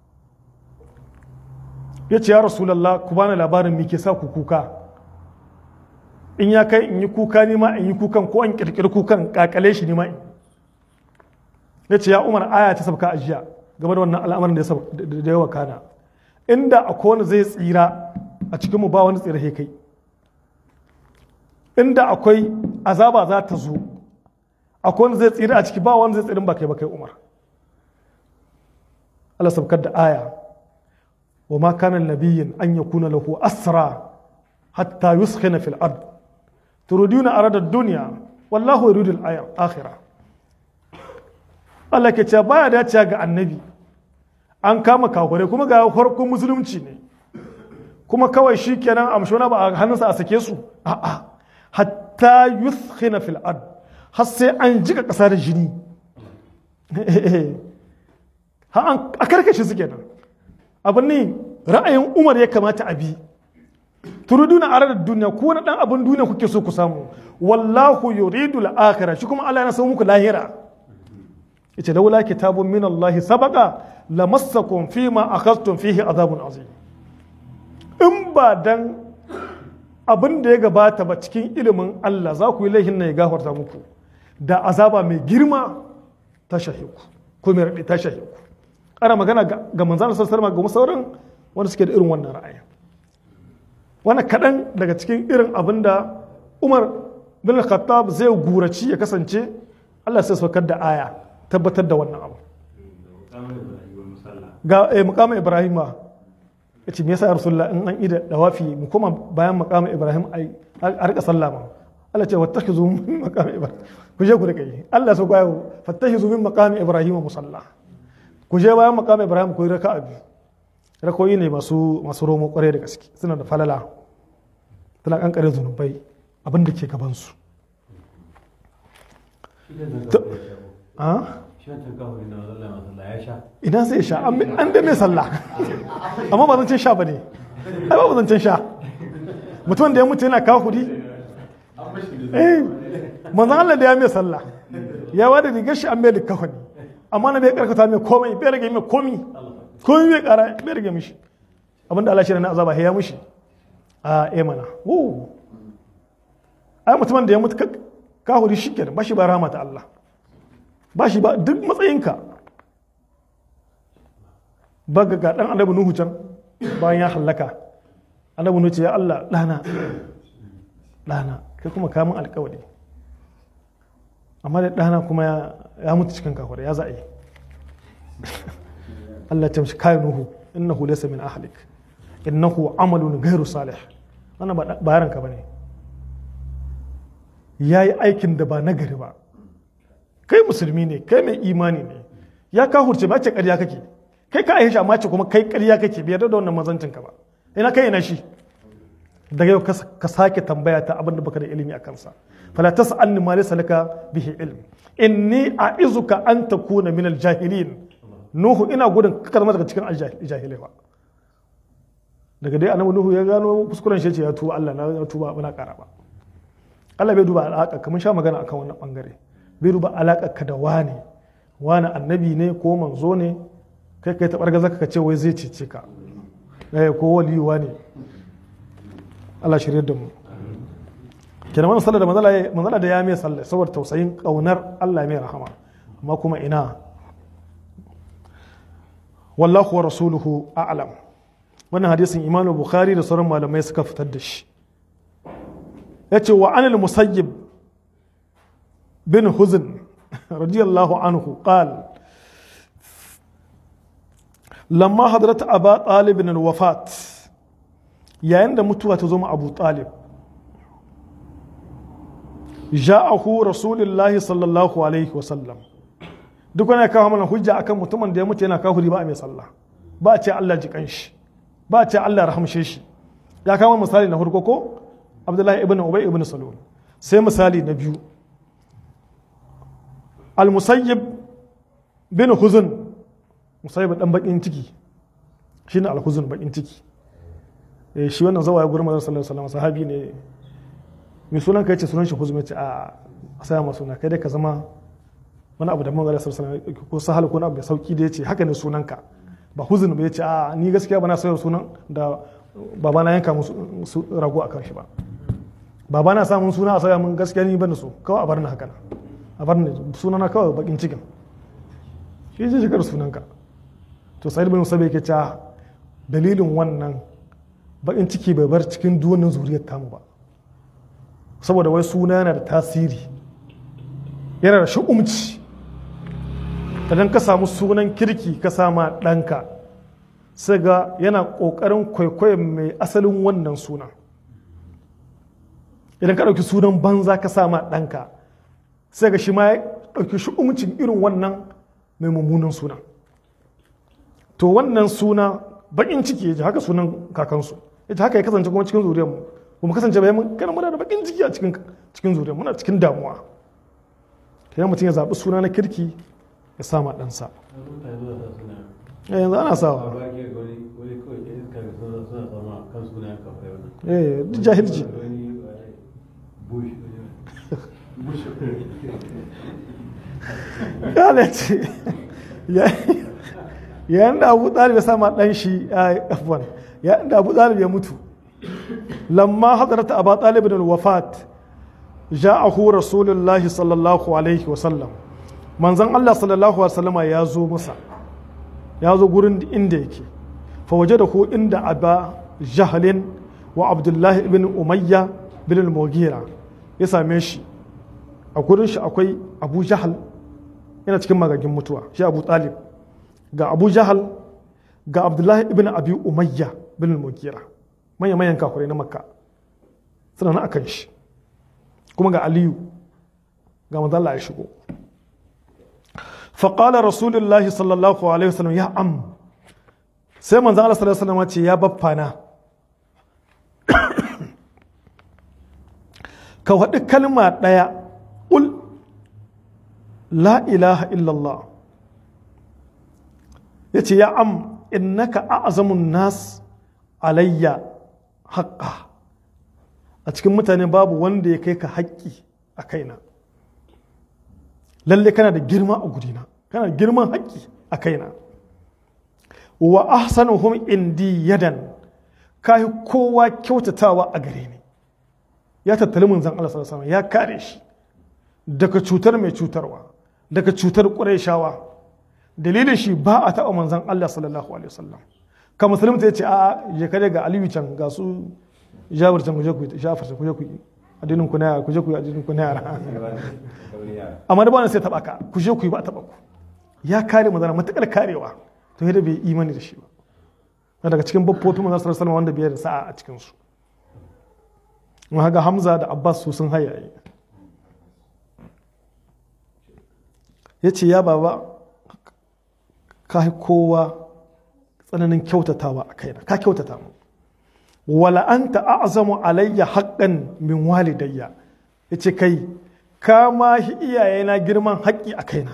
ya ce ya Rasulallah ku bani labarin me ke sa ku kuka in ya kai in yi kuka ni ma in yi kukan ko an kirkiri kukan kakale shi ni ma in ya ce ya Umar aya ta sabka a jiya game da wannan al'amarin da ya yawa kana inda akwai wani zai tsira a cikin mu ba wani tsira he kai inda akwai azaba za ta zo akwai wanda zai tsira a ciki ba wanda zai tsirin ba kai ba kai Umar Allah sabkar da aya wa ma kana nabiyyin an yakuna lahu asra hatta yuskhina fil ard turiduna arada ad-dunya wallahu yuridu al-akhirah Allah ke cewa baya dace ga annabi an kama kakure kuma ga farkon musulunci ne kuma kawai shikenan amshona ba a hannunsa a sake su a'a hatta yuskhina fil ard har sai an jika ƙasa da jini a karkashe su kenan abin ne ra'ayin Umar ya kamata a bi turiduna aradad duniya ko na dan abin duniya kuke so ku samu wallahu yuridu al-akhirah shi kuma Allah yana so muku lahira yace laula kitabun min Allah sabaqa lamassakum fima akhadtum fihi azabun azim. In ba dan abin da ya gabata ba cikin ilimin Allah za ku yi laihin na ya gafarta muku da azaba mai girma ta shahiku ko mai raɗi ta shahiku. Ana magana ga manzan sassar ma ga sauran wanda suke da irin wannan ra'ayi. Wannan kaɗan daga cikin irin abin da Umar bin Khattab zai guraci ya kasance Allah sai saukar da aya tabbatar da wannan abu. Ga eh, mukamin Ibrahima ya ce me yasa ya Rasulullah in an ida dawafi mu koma bayan mukamin Ibrahim a rika sallama. Allah ce wattakhizu min maqami Ibrahim ku je ku rika yi. Allah so kwayo fattakhizu min maqami Ibrahim musalla. Ku je bayan maqami Ibrahim ku yi raka'a biyu. Rakoyi ne masu masu romo kware da gaske suna da falala. Tana kankare zunubai abin da ke gaban su. Idan sai sha an da mai sallah amma ba zancen sha ba ne ai ba zancen sha mutum da ya mutu yana kawo kudi eh manzan Allah da ya mai sallah ya wada rigar shi an mai likkafa ne amma na bai karkata mai komai bai rage mai komi komi bai kara bai rage mishi abinda Allah shi na azaba ya mishi a eh mana wo ai mutumin da ya mutu kahuri shi kenan ba shi ba rahama ta Allah ba shi ba duk matsayinka ba ga dan annabi Nuhu can bayan ya hallaka annabi Nuhu ce ya Allah dana dana kai kuma ka min alƙawari amma da dana kuma ya mutu cikin kafara ya za'i Allah ta mishi kai Nuhu innahu laysa min ahlik innahu amalun ghairu salih wannan ba bayaran ka bane yayi aikin da ba nagari ba kai musulmi ne kai mai imani ne ya kahurce ba ce ƙarya kake kai ka aihe shi amma ce kuma kai ƙarya kake bai yarda da wannan mazancin ka ba ina kai ina shi daga yau ka sake tambaya ta abin da baka da ilimi a kansa fala tas'alni ma laysa laka bihi ilm inni a'izuka an takuna min al-jahilin nuhu ina gudun ka zama daga cikin al-jahilai ba daga dai annabi nuhu ya gano kuskuren shi ya tuba Allah na tuba bana ƙara ba Allah bai duba al'aka kamar sha magana akan wannan bangare bai duba alaƙarka da wane wane annabi ne ko manzo ne kai kai taɓar gaza ka ce wai zai cece ka ko waliyuwa ne Allah shirye da mu kenan wannan sallar da manzala da ya mai sallar saboda tausayin ƙaunar Allah mai rahama amma kuma ina wallahu wa rasuluhu a'lam wannan hadisin Imam Bukhari da sauran malamai suka fitar da shi yace wa anil musayyib bin huzn radiyallahu anhu qal lamma hadrat aba talib bin wafat yayin da mutuwa ta zo ma abu talib ja'ahu rasulullahi sallallahu alaihi wasallam duk wani kawo mana hujja akan mutumin da ya mutu yana kafiri ba a mai sallah ba a ce Allah ji kanshi ba a ce Allah rahamshe shi ya kawo misali na farko ko Abdullahi ibn Ubay ibn Salul sai misali na biyu al-musayyib bin huzun musayyib dan bakin ciki shine al-huzun bakin ciki eh shi wannan zawaya gurin manzon sallallahu alaihi wasallam sahabi ne mai sunan kai ce sunan shi huzun ce a sai ma suna kai dai ka zama wani abu da manzon sallallahu alaihi wasallam ko sahal ko abu da sauki da yace haka ne sunanka ba huzun ba yace a ni gaskiya ba na sayar sunan da babana yanka musu rago akan shi ba babana samun suna a saya mun gaskiya ni ban so kawai a bar ni haka a bar ni sunana kawai bakin cikin shi zai shigar sunanka to sai bin musabe yake cewa dalilin wannan bakin ciki bai bar cikin duwannin zuriyar tamu ba saboda wai suna yana da tasiri yana da shi'umci idan ka samu sunan kirki ka sama ɗanka sai ga yana ƙoƙarin kwaikwayon mai asalin wannan sunan idan ka ɗauki sunan banza ka sama ɗanka sai ga shi ma ya ɗauki shi'umcin irin wannan mai mummunan suna to wannan suna bakin ciki yaji haka sunan kakansu yaji haka ya kasance kuma cikin zuriyar mu kuma kasance bai mun kana muna da bakin ciki a cikin cikin zuriyar muna cikin damuwa kai mutum ya zabi suna na kirki ya sama ɗansa eh yanzu ana sawa eh duk jahilci kala ce yayin da Abu Talib ya sama dan shi afwan yayin da Abu Talib ya mutu lamma hadarata Abu Talib bin wafat ja'ahu rasulullahi sallallahu alaihi wa sallam manzon Allah sallallahu alaihi wa sallama ya zo masa ya zo gurin inda yake fa wajadahu inda Aba Jahlin wa Abdullahi ibn Umayya bin al-Mughira ya same shi a gurin shi akwai Abu Jahl yana cikin magagin mutuwa shi Abu Talib ga Abu Jahl ga Abdullahi ibn Abi Umayya bin al-Mughira manyan manyan kafirai na Makka suna nan akan shi kuma ga Aliyu ga manzo Allah ya shigo fa qala rasulullahi sallallahu alaihi wasallam ya am sai manzo Allah sallallahu alaihi wasallam ce ya baffana ka faɗi kalma ɗaya ƙul la ilaha illallah ya ce ya am innaka a'zamun nas alayya haƙƙa a cikin mutane babu wanda ya kai ka haƙƙi a kaina lalle kana da girma a gudina kana da girman haƙƙi a kaina wa ahsanuhum indi yadan kai kowa kyautatawa a gare ni ya tattali manzon Allah sallallahu alaihi wasallam ya kare shi daga cutar mai cutarwa daga cutar Qurayshawa dalilin shi ba a taɓa manzon Allah sallallahu alaihi wasallam ka musulmi ta ce a je kare ga Aliyu can ga su Jabir can kuje ku Jafar can kuje ku addinin ku na kuje ku addinin ku na amma da ba sai taɓa ka kuje ku ba taɓa ku ya kare manzon matakar karewa to yadda bai imani da shi ba daga cikin baffofin manzon sallallahu alaihi wasallam wanda biyar da sa'a a cikin su ga Hamza da Abbas su sun hayaye ya ce ya baba ka kowa tsananin kyautatawa a kaina ka kyautata mu wala anta a'zamu alayya haqqan min walidayya ya ce kai ka ma shi iyayena girman haƙƙi a kaina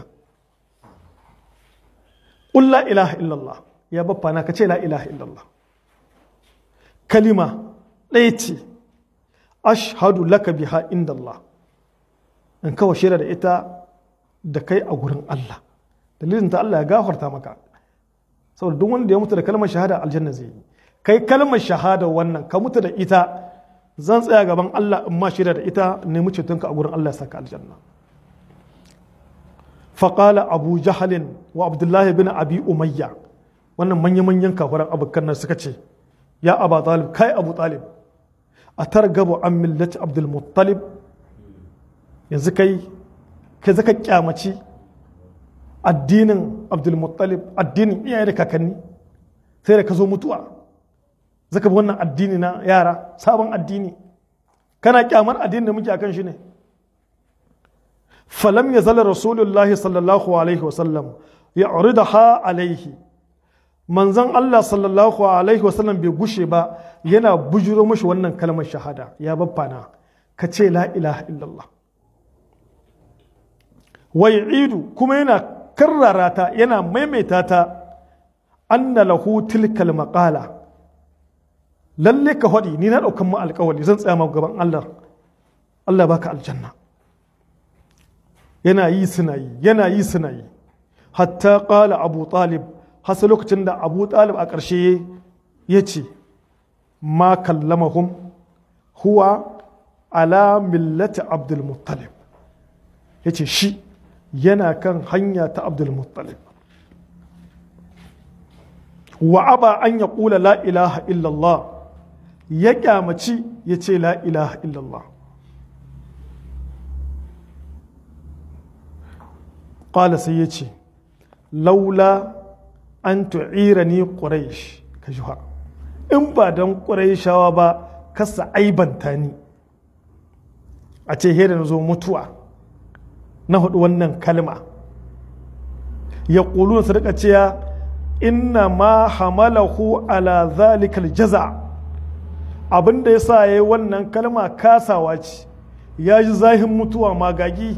qul la ilaha illallah ya baffa na ka ce la ilaha illallah kalima ɗaya ce ashhadu laka biha inda Allah in kawo shaida da ita da kai a gurin Allah dalilin ta Allah ya gafarta maka saboda duk wanda ya mutu da kalmar shahada aljanna zai yi kai kalmar shahada wannan ka mutu da ita zan tsaya gaban Allah in ma shaida da ita nemi cetonka a gurin Allah ya saka aljanna faqala abu jahl wa abdullah bin abi umayya wannan manyan manyan kafiran abukan nan suka ce ya aba talib kai abu talib a targabu an millati abdul muttalib yanzu kai kai zaka kyamaci addinin abdul muttalib addinin iyaye da kakanni sai da ka zo mutuwa zaka bi wannan addini na yara sabon addini kana kyamar addinin da muke akan shi ne falam yazal rasulullahi sallallahu alaihi wasallam ya'ridaha alaihi manzon Allah sallallahu alaihi wasallam bai gushe ba yana bujuro mashi wannan kalmar shahada ya baffana ka ce la ilaha illallah wai idu kuma yana karrara ta yana maimaita ta anna lahu tilkal maqala lalle ka hadi ni na daukan mu alƙawari zan tsaya maka gaban Allah Allah baka aljanna yana yi suna yi yana yi suna yi hatta qala abu talib hasa lokacin da abu talib a ƙarshe ya ce ma kallamahum huwa ala millati abdulmuttalib ya ce shi yana kan hanya ta abdulmuttalib wa aba an ya ƙula la ilaha illallah ya ƙyamaci ya ce la ilaha illallah ƙala sai ya ce laula an tu'ira ni ƙuraish ka juha in ba don ƙuraishawa ba kasa aibanta ni a ce hera na zo mutuwa na hudu wannan kalma ya ƙulu su rika cewa inna ma hamalahu ala zalikal jaza abinda ya sa ya yi wannan kalma kasawa ce ya ji zahin mutuwa magagi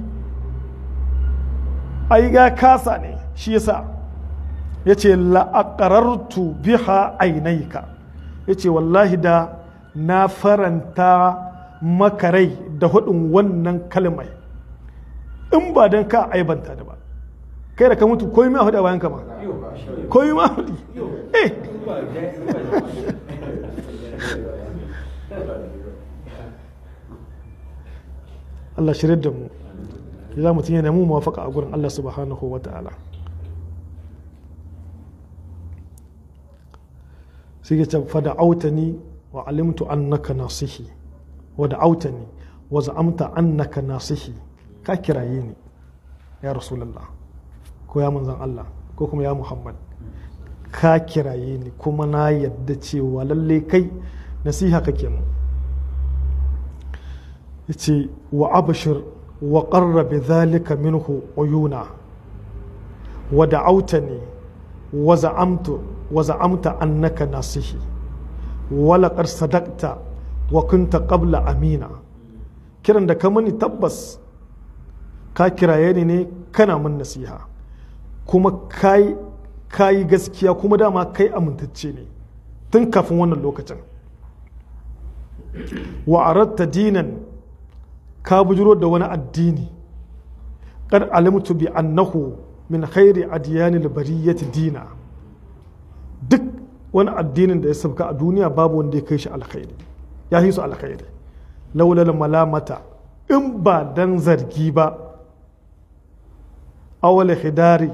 ai ga kasa ne shi yasa ya ce la'aƙarartu biha ainaika ya ce wallahi da na faranta makarai da hudun wannan kalmai in ba don ka aibanta da ba kai da ka mutu koyi ma hudu a bayan ka ba koyi ma hudu eh Allah shirin da mu za mutum yana mu mawafaka a gurin Allah subhanahu wa ta'ala sai ya ce fada autani wa alimtu annaka nasihi wa da autani wa za'amta annaka nasihi ka kiraye ni ya rasulullah ko ya manzan Allah ko kuma ya Muhammad ka kiraye ni kuma na yadda cewa lalle kai nasiha kake mu yace wa abshir wa qarra bi dhalika minhu uyuna wa da'awtani wa za'amtu wa za'amta annaka nasihi wa laqad sadaqta wa kunta qabla amina kiran da ka mani tabbas ka kiraye ni ne kana mun nasiha kuma kai kai gaskiya kuma dama kai amintacce ne tun kafin wannan lokacin wa aratta dinan ka bujuro da wani addini qad alimtu bi annahu min khairi adyanil bariyyati dina duk wani addinin da ya sabka a duniya babu wanda ya kai shi alkhairi ya yi su alkhairi laulal malamata in ba dan zargi ba awal hidari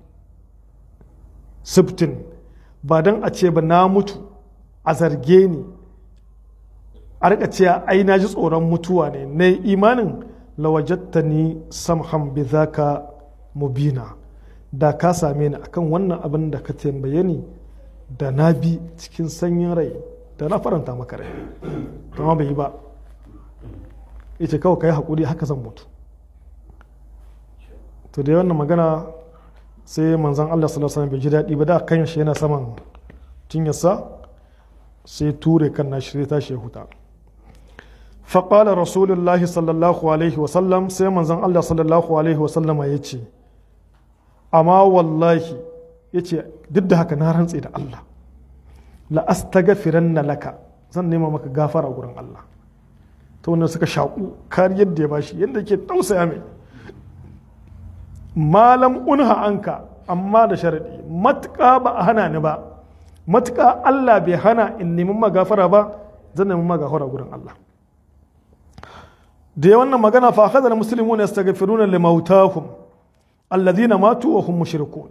siftin ba dan a ce ba na mutu a zarge ni a rika cewa ai na ji tsoron mutuwa ne na imanin lawajatta ni samham bi zaka mubina da ka same ni akan wannan abin da ka tambaye ni da na bi cikin sanyin rai da na faranta maka rai kuma bai yi ba ita kawai ka yi haƙuri haka zan mutu to da wannan magana sai manzan Allah sallallahu alaihi wasallam bai ji daɗi ba da kan shi yana saman cinyarsa sai ture kan na shi tashi ya huta faƙalar rasulullahi sallallahu alaihi wasallam sai manzan Allah sallallahu alaihi wasallam ya ce amma wallahi ya ce duk da haka na rantse da Allah la'astagfiranna laka zan nema maka gafara gurin Allah ta wannan suka shaƙu kariyar da ya bashi yadda ke tausaya mai malam unha anka amma da sharaɗi matuƙa ba a hana ni ba matuƙa Allah bai hana in nemi magafara ba zan nemi magafara gurin Allah da ya wannan magana fa akhadha al-muslimun yastaghfiruna limautahum alladhina matu wa hum mushrikun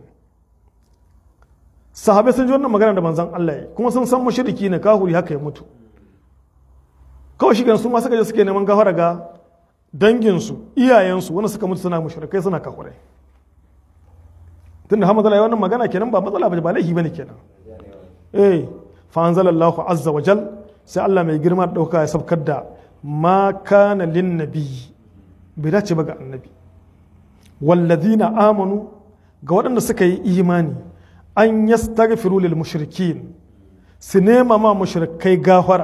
sahabai sun ji wannan magana da manzon Allah yi kuma sun san mushriki ne kahuri haka ya mutu kawai shi su ma suka je suke neman gafara ga danginsu iyayensu wanda suka mutu suna mushrikai suna kahurai tunda Hamza ya wannan magana kenan ba matsala ba ba laifi bane kenan eh fa anzalallahu azza wa jal sai Allah mai girma da dauka ya sabkar da ma kana lin nabi bai dace ba ga annabi walladhina amanu ga waɗanda suka yi imani an yastaghfiru lil mushrikin su nema ma mushrikai gafara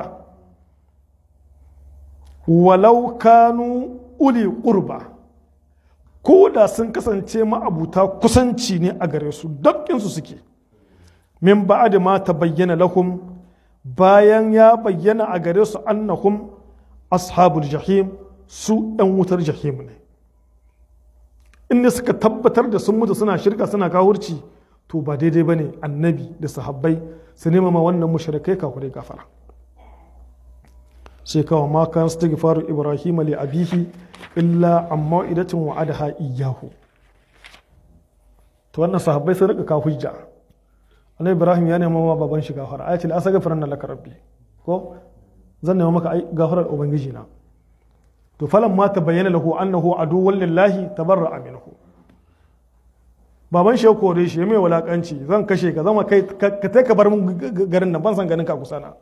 walau kanu uli qurba ko da sun kasance ma'abuta kusanci ne a gare su dakkinsu suke min ba'ad ma tabayyana lahum bayan ya bayyana a gare su annahum ashabul jahim su ɗan wutar jahim ne inda suka tabbatar da sun mutu suna shirka suna kawurci to ba daidai ba ne annabi da sahabbai su nema ma wannan mushrikai kafirai gafara sai kawo ma kan istighfaru ibrahim li abihi illa an ma'idatin wa'adaha iyyahu to wannan sahabbai sun rika ka hujja annabi ibrahim ya nema ma baban shi gafara ayatul astaghfiranna laka rabbi ko zan nema maka gafarar ubangiji na to falan ma tabayyana lahu annahu aduwwan lillahi tabarra'a minhu baban shi ya kore shi ya mai walakanci zan kashe ka zama kai ka kai ka bar mun garin nan ban san ganin ka kusa na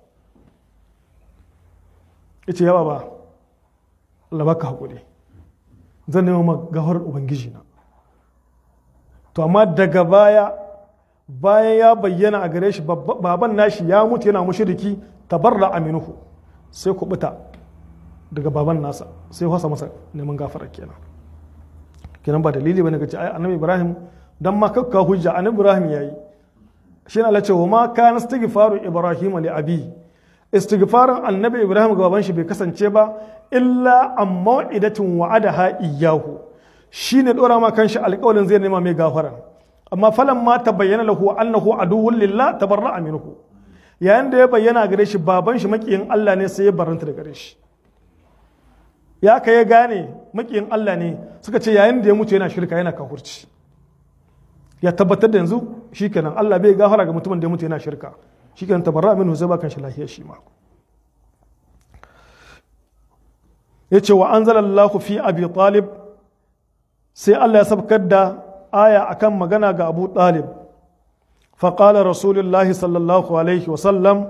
yace ya baba Allah baka hakuri zan nema maka gafarar ubangiji na to amma daga baya bayan ya bayyana a gare shi baban nashi ya mutu yana mushriki tabarra'a minhu sai kubuta daga baban nasa sai wasa masa neman gafara kenan kenan ba dalili bane ga ce ai annabi ibrahim dan ma kakka hujja annabi ibrahim yayi shi ne Allah ce wa ma kana istighfaru ibrahim li abi istighfarin annabi ibrahim ga baban shi bai kasance ba illa an mau'idatin wa'adaha iyyahu shi ne ɗora ma kanshi alƙawalin zai nema mai gafara amma falan ma ta bayyana lahu annahu aduwwun lillah tabarra'a minhu yayin da ya bayyana gare shi baban shi makiyin Allah ne sai ya baranta da gare shi ya kai ya gane makiyin Allah ne suka ce yayin da ya mutu yana shirka yana kafirci ya tabbatar da yanzu shikenan Allah bai gafara ga mutumin da ya mutu yana shirka shikenan tabarra'a minhu sai ba kanshi lafiya shi ma yace wa anzalallahu fi abi talib sai Allah ya sabkar da aya akan magana ga Abu Talib faƙala rasulullahi sallallahu alaihi wasallam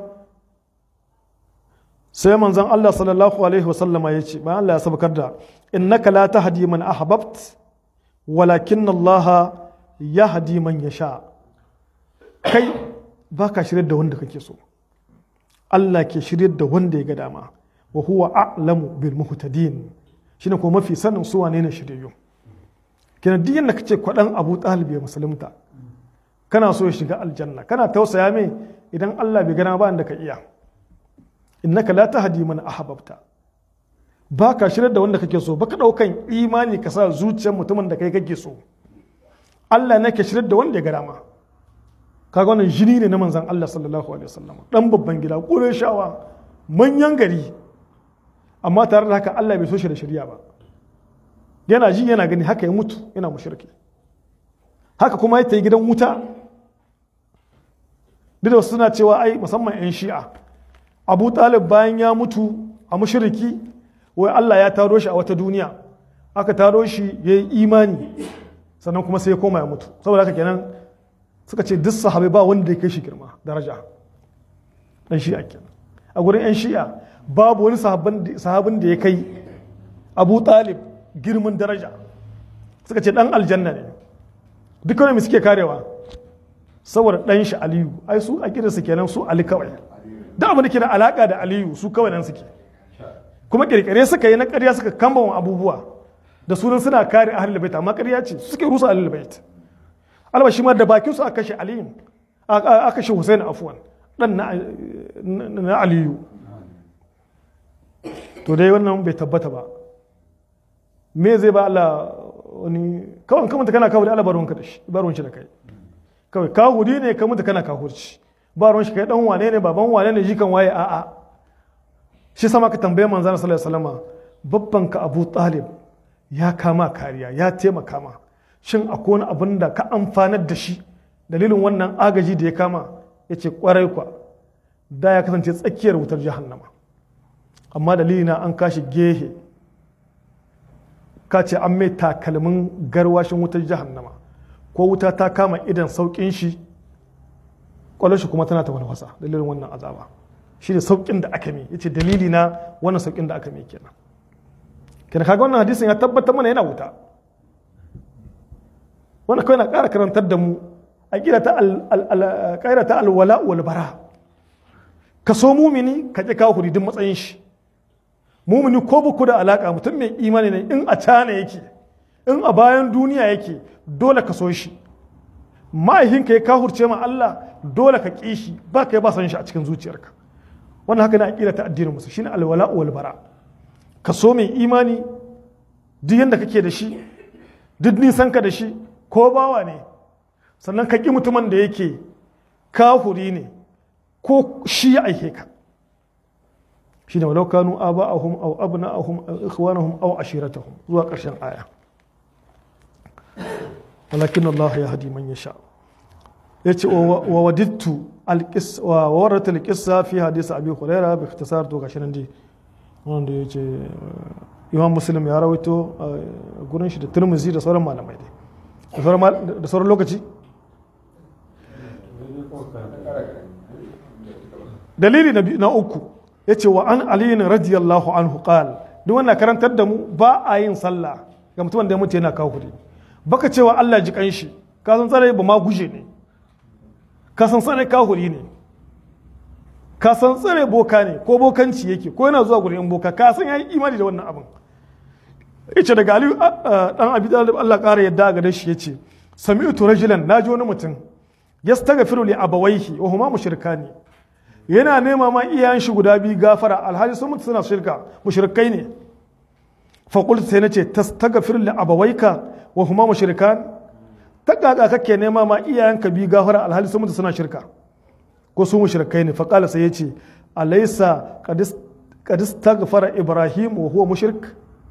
sai manzan Allah sallallahu alaihi wasallama ya ce bayan Allah ya sabkar da innaka la tahdi man ahbabt walakin Allah yahdi man yasha kai baka shirye da wanda kake so Allah ke shirye da wanda ya ga dama wa huwa a'lamu bil muhtadin shine ko mafi sanin su wane ne shiryayyu kenan duk yanda kace kwadan Abu Talib ya musulunta kana so ya shiga aljanna kana tausaya mai idan Allah bai gana ba da ka iya innaka la tahdi man ahbabta baka shirye da wanda kake so baka daukan imani ka sa zuciyar mutumin da kai kake so Allah ne ke shirye da wanda ya gana ma kaga wannan jini ne na manzon Allah sallallahu alaihi wasallam dan babban gida Qurayshawa manyan gari amma tare da haka Allah bai so shi da shari'a ba yana ji yana gani haka ya mutu yana mushriki haka kuma ya tayi gidan wuta duk da suna cewa ai musamman 'yan shi'a Abu Talib bayan ya mutu a mushriki wai Allah ya taro shi a wata duniya aka taro shi ya yi imani sannan kuma sai ya koma ya mutu saboda haka kenan suka ce duk sahabai ba wanda ya kai shi girma daraja dan shi'a kenan a gurin 'yan shi'a babu wani sahabin da ya kai Abu Talib girman daraja suka ce dan aljanna ne duk wani suke karewa saboda dan shi Aliyu ai su a kiransu kenan su Ali kawai da abin da ke da alaka da Aliyu su kawai nan suke kuma kirkire suka yi na ƙarya suka kamba abubuwa da sunan suna kare ahlul bait amma ƙarya ce suke rusa ahlul bait alba shi ma da bakin su aka kashe Aliyu aka kashe Hussein afwan dan na Aliyu to dai wannan bai tabbata ba me zai ba Allah wani kawai kamar kana kawo da Allah baronka da shi baron shi da kai kawai kahuri ne kamar kana kahurci baron shi kai dan wane ne baban wane ne jikan waye a a shi sama ka tambaye manzon sallallahu alaihi wasallam babban ka Abu Talib ya kama kariya ya taimaka ma shin akwai wani abin da ka amfanar da shi dalilin wannan agaji da ya kama yace kwarai kwa da ya kasance tsakiyar wutar jahannama amma dalilina an kashi gehe ka ce an mai takalmin garwashin wutar jahannama ko wuta ta kama idan saukin shi kwallon shi kuma tana ta wani wasa dalilin wannan azaba shi ne saukin da aka mi yace dalili na wannan saukin da aka mi kenan kenan kaga wannan hadisin ya tabbatar mana yana wuta wannan kawai na ƙara karantar da mu a ƙira ta ƙaira ta alwala wal bara ka so mumini ka ƙi kawo hudidin matsayin shi mumini ko buku da alaka mutum mai imani ne in a cana yake in a bayan duniya yake dole ka so shi ma'aikinka ya kahurce ma Allah dole ka ƙi shi ba ka yi ba san shi a cikin zuciyarka wannan haka na aƙida ta addinin musu shine alwala wal bara ka so mai imani duk yanda kake da shi duk nisan ka da shi ko bawa ne sannan ka ƙi mutumin da yake kahuri ne ko shi ya aike ka shi ne walau kanu aba'ahum aw abna'ahum aw ikhwanahum aw ashiratahum zuwa ƙarshen aya walakin Allah yahdi man yasha yace wa wadittu alqis wa warat alqissa fi hadith abi hurairah bi ikhtisar to gashi nan dai wanda yace Imam Muslim ya rawaito gurin shi da Tirmidhi da sauran malamai dai da sauran lokaci dalili na uku ya ce wa an aliyin radiyallahu anhu qal duk wannan karantar da mu ba a yin sallah ga mutumin da ya mutu yana kafiri baka cewa Allah ji kanshi ka san tsare ba ma guje ne ka san tsare kafiri ne ka san tsare boka ne ko bokanci yake ko yana zuwa gurin boka ka san yayi imani da wannan abin yace daga Ali dan Abi Talib Allah kara yadda ga shi yace sami'tu rajulan naji wani mutum yastaghfiru li abawayhi wa huma mushrikani yana nema ma iyayen shi guda biyu gafara alhali sun mutu suna shirka mushrikai ne fa qultu sai nace tastaghfir li abawaika wa huma mushrikan ta kaka kake nema ma iyayenka bi gafara alhali sun mutu suna shirka ko su mushrikai ne fa qala sai yace alaysa qadis qadis taghfara ibrahim wa huwa mushrik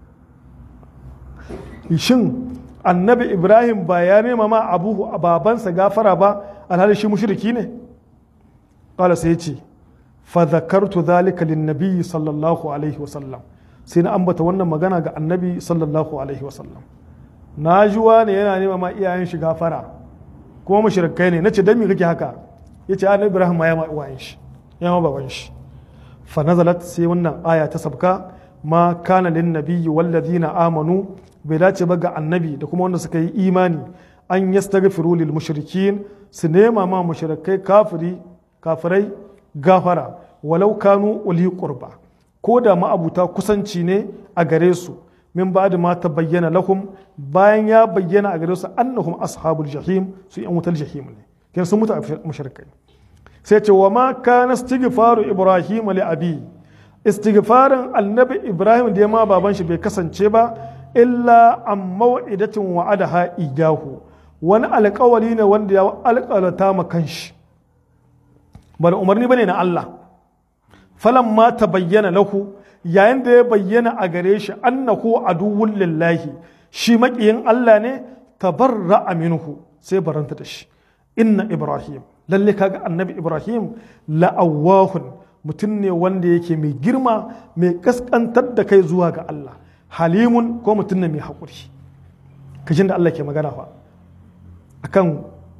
shin annabi ibrahim ba ya nema ma abuhu babansa gafara ba alhali shi mushriki ne qala sai yace fa dhakartu dhalika lin nabiy sallallahu alaihi wasallam sai na ambata wannan magana ga annabi sallallahu alaihi wasallam na ji wani yana nema ma iyayen shi gafara kuma mushrikai ne nace dan me kake haka yace annabi ibrahim ma ya ma iyayen shi ya ma baban shi fa nazalat sai wannan aya ta sabka ma kana lin nabiyyi wal ladina amanu bai dace ba ga annabi da kuma wanda suka yi imani an yastaghfiru lil mushrikin su nema ma mushrikai kafiri kafirai gafara walau kanu uli qurba ko da ma'abuta kusanci ne a gare su min ba'da ma ta bayyana lahum bayan ya bayyana a gare su annahum ashabul jahim su yan wutar jahim ne kin sun mutu a mushrikai sai ce wa ma kana istighfaru ibrahim li abi istighfarin annabi ibrahim da ma baban shi bai kasance ba illa an maw'idatin wa'adaha iyahu wani alƙawari ne wanda ya alƙalata ma kanshi bal umarni bane na Allah falan ma ta bayyana lahu yayin da ya bayyana a gare shi annahu aduwwun lillahi shi maƙiyin Allah ne tabarra minhu sai baranta da shi inna ibrahim lalle kaga annabi ibrahim la'awahun mutum ne wanda yake mai girma mai kaskantar da kai zuwa ga Allah halimun ko mutum ne mai haƙuri kashin da Allah ke magana fa akan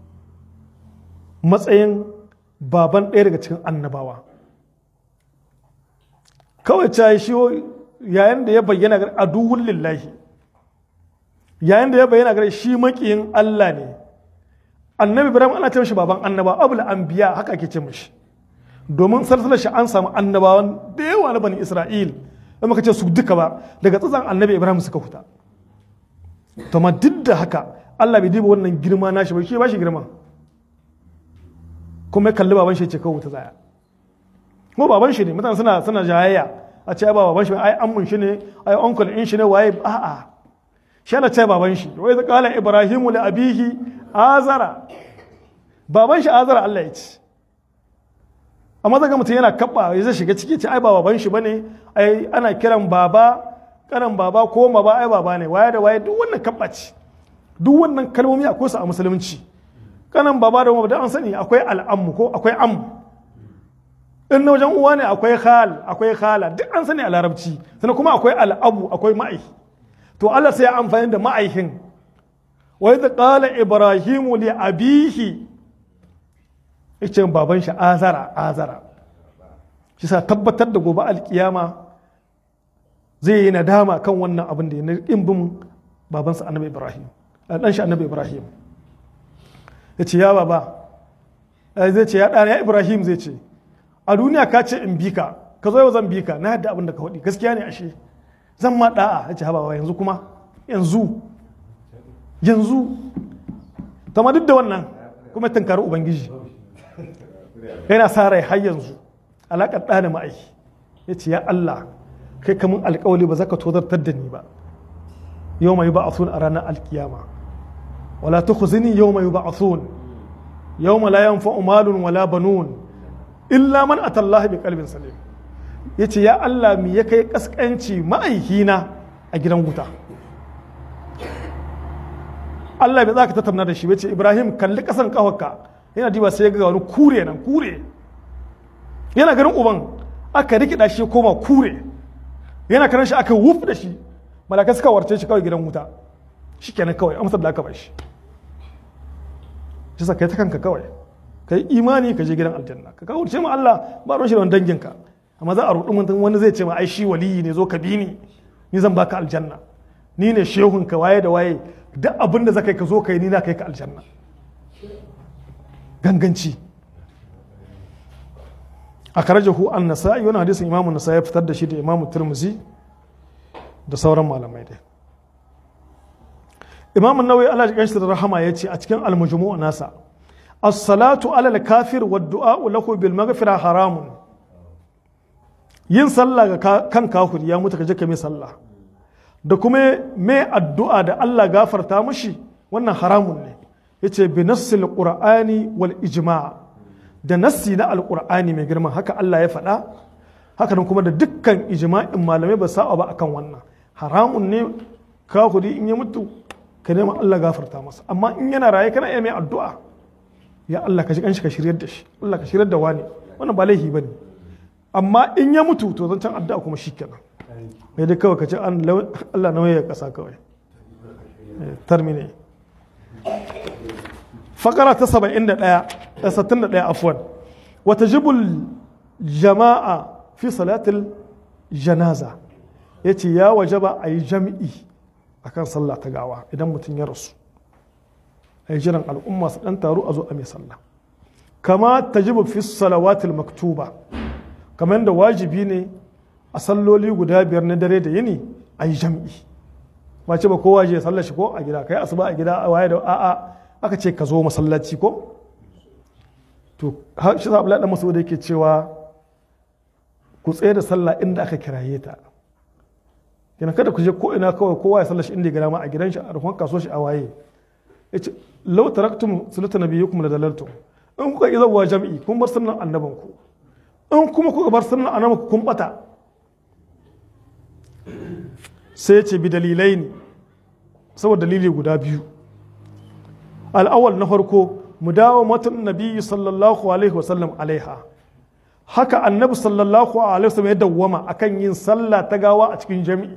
matsayin baban ɗaya daga cikin annabawa kawai cayi shi yayin da ya bayyana ga aduwwun lillahi yayin da ya bayyana ga shi maƙiyin Allah ne annabi ibrahim ana ce mishi baban annaba abul anbiya haka ake ce mishi domin salsalar shi an samu annabawan da yawa na bani isra'il da muka ce su duka ba daga tsatsan annabi ibrahim suka huta to ma duk da haka Allah bai diba wannan girma nashi ba shi ba shi girma kuma ya kalli baban shi ce kawo ta zaya ko baban shi ne mutane suna suna jayayya a ce ba baban shi ai ammun shi ne ai uncle in shi ne waye a'a shi ana ce baban shi wai qala ibrahimu li abihi azara baban shi azara Allah ya ce amma zaga mutum yana kabba ya zai shiga ciki ce ai ba baban shi bane ai ana kiran baba karan baba ko ma ba ai baba ne waye da waye duk wannan kabba ce duk wannan kalmomi akwai su a musulunci kanan baba da mama da an sani akwai al'ammu ko akwai am in na wajen uwa ne akwai khal akwai khala duk an sani a larabci sannan kuma akwai al'abu akwai ma'ai to Allah sai ya amfani da ma'aihin wa idh qala ibrahimu li abihi yace baban shi azara azara shi sa tabbatar da gobe alkiyama zai yi nadama kan wannan abin da ya kin bin babansa annabi ibrahim dan shi annabi ibrahim yace ya baba zai ce ya ɗana ya ibrahim zai ce a duniya ka ce in bi ka ka zo yau zan bi ka na yadda abin da ka faɗi gaskiya ne ashe zan ma da'a yace habawa yanzu kuma yanzu yanzu ma duk da wannan kuma tunkari ubangiji yana sa rai har yanzu alaƙar ɗa da ma'aiki ya ce ya Allah kai kamun alƙawali ba za ka tozartar da ni ba yau mai ba'athun a ranar alkiyama wala tukhzini yau mai ba'athun yau ma la yanfa'u malun wala banun illa man atallaha bi qalbin salim ya ce ya Allah mi ya kai kaskanci ma'aikina a gidan wuta Allah bai za ka tattauna da shi bai ce Ibrahim kalli kasan kawarka yana diba sai ga wani kure nan kure yana ganin uban aka rikida shi koma kure yana karan shi aka wuf da shi malaka suka warce shi kawai gidan wuta shikenan kawai amsar da aka bar shi shi kai ta kanka kawai kai imani ka je gidan aljanna ka kawo ce ma Allah ba ruwan shi da danginka amma za a rudu mutum wani zai ce ma ai shi waliyi ne zo ka bi ni ni zan baka aljanna ni ne shehun ka waye da waye duk abin da zaka yi ka zo kai ni na kai ka aljanna ganganci a karajahu an nasa'i wani hadisin imamu nasa'i ya fitar da shi da imamu turmuzi da sauran malamai dai imamu nawawi Allah ya ganshi da rahama ya ce a cikin almujmu'u nasa as-salatu ala al-kafir wa du'a'u lahu bil maghfira haramun yin sallah ga kan kafir ya mutu ka je ka mai sallah da kuma mai addu'a da Allah gafarta mushi wannan haramun ne. Yace bi nassil qur'ani wal ijma' da nassi na alqur'ani mai girma haka Allah ya faɗa, haka nan kuma da dukkan ijma'in malamai ba sa'a ba akan wannan. Haramun ne kafiri in ya mutu ka nema Allah gafarta masa, amma in yana raye kana iya mai addu'a, ya Allah ka ji kanshi ka shiryar da shi, Allah ka shiryar da wani, wannan ba laifi bane. Amma in ya mutu to zan can addu'a kuma shikenan. Mai dai kawai ka ce Allah na waye kasa kawai. Termine. Fakara ta saba'in da ɗaya, da sittin da ɗaya afwan. Wata jibul jama'a fi salatil janaza. Ya ce ya wajaba a yi jam'i a kan sallah ta gawa idan mutum ya rasu. A yi jiran al'umma su ɗan taru a zo a mai sallah. Kama ta jibu fi salawatil maktuba. Kamar yadda wajibi ne a salloli guda biyar na dare da yini a yi jam'i. Ba ce ba kowa je sallar shi ko a gida, kai asuba a gida a waye da a'a aka ce ka zo masallaci ko? To, shi sa Abdullahi dan Mas'ud yake cewa ku tsaye da sallah inda aka kiraye ta. Kina kada ku je ko ina kawai kowa ya sallar shi inda ya gada ma a gidan shi a rufin kaso shi a waye. Yace law taraktum sunnata nabiyyukum la dalaltum. In kuka yi zawwa jam'i kun bar sunnan annabanku. In kuma kuka bar sunnan annabanku kun bata. Sai ce bi dalilai ne saboda dalili guda biyu. Al'awal na farko mu dawo matan nabi sallallahu alaihi wasallam alaiha, haka annabi sallallahu alaihi wasallam ya dawwama akan yin sallah ta gawa a cikin jami'i.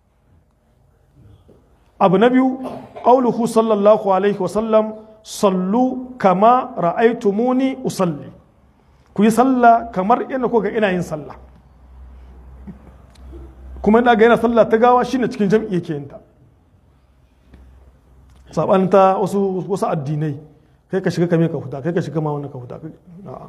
Abu na biyu qauluhu sallallahu alaihi wasallam sallu kama ra'aytumuni usalli, ku yi sallah kamar ina ko ga ina yin sallah. Kuma ina ga yana sallah ta gawa shine cikin jami'i yake yin ta. Sabanta wasu wasu addinai, kai ka shiga kame ka huta, kai ka shiga ma wannan ka huta. A'a.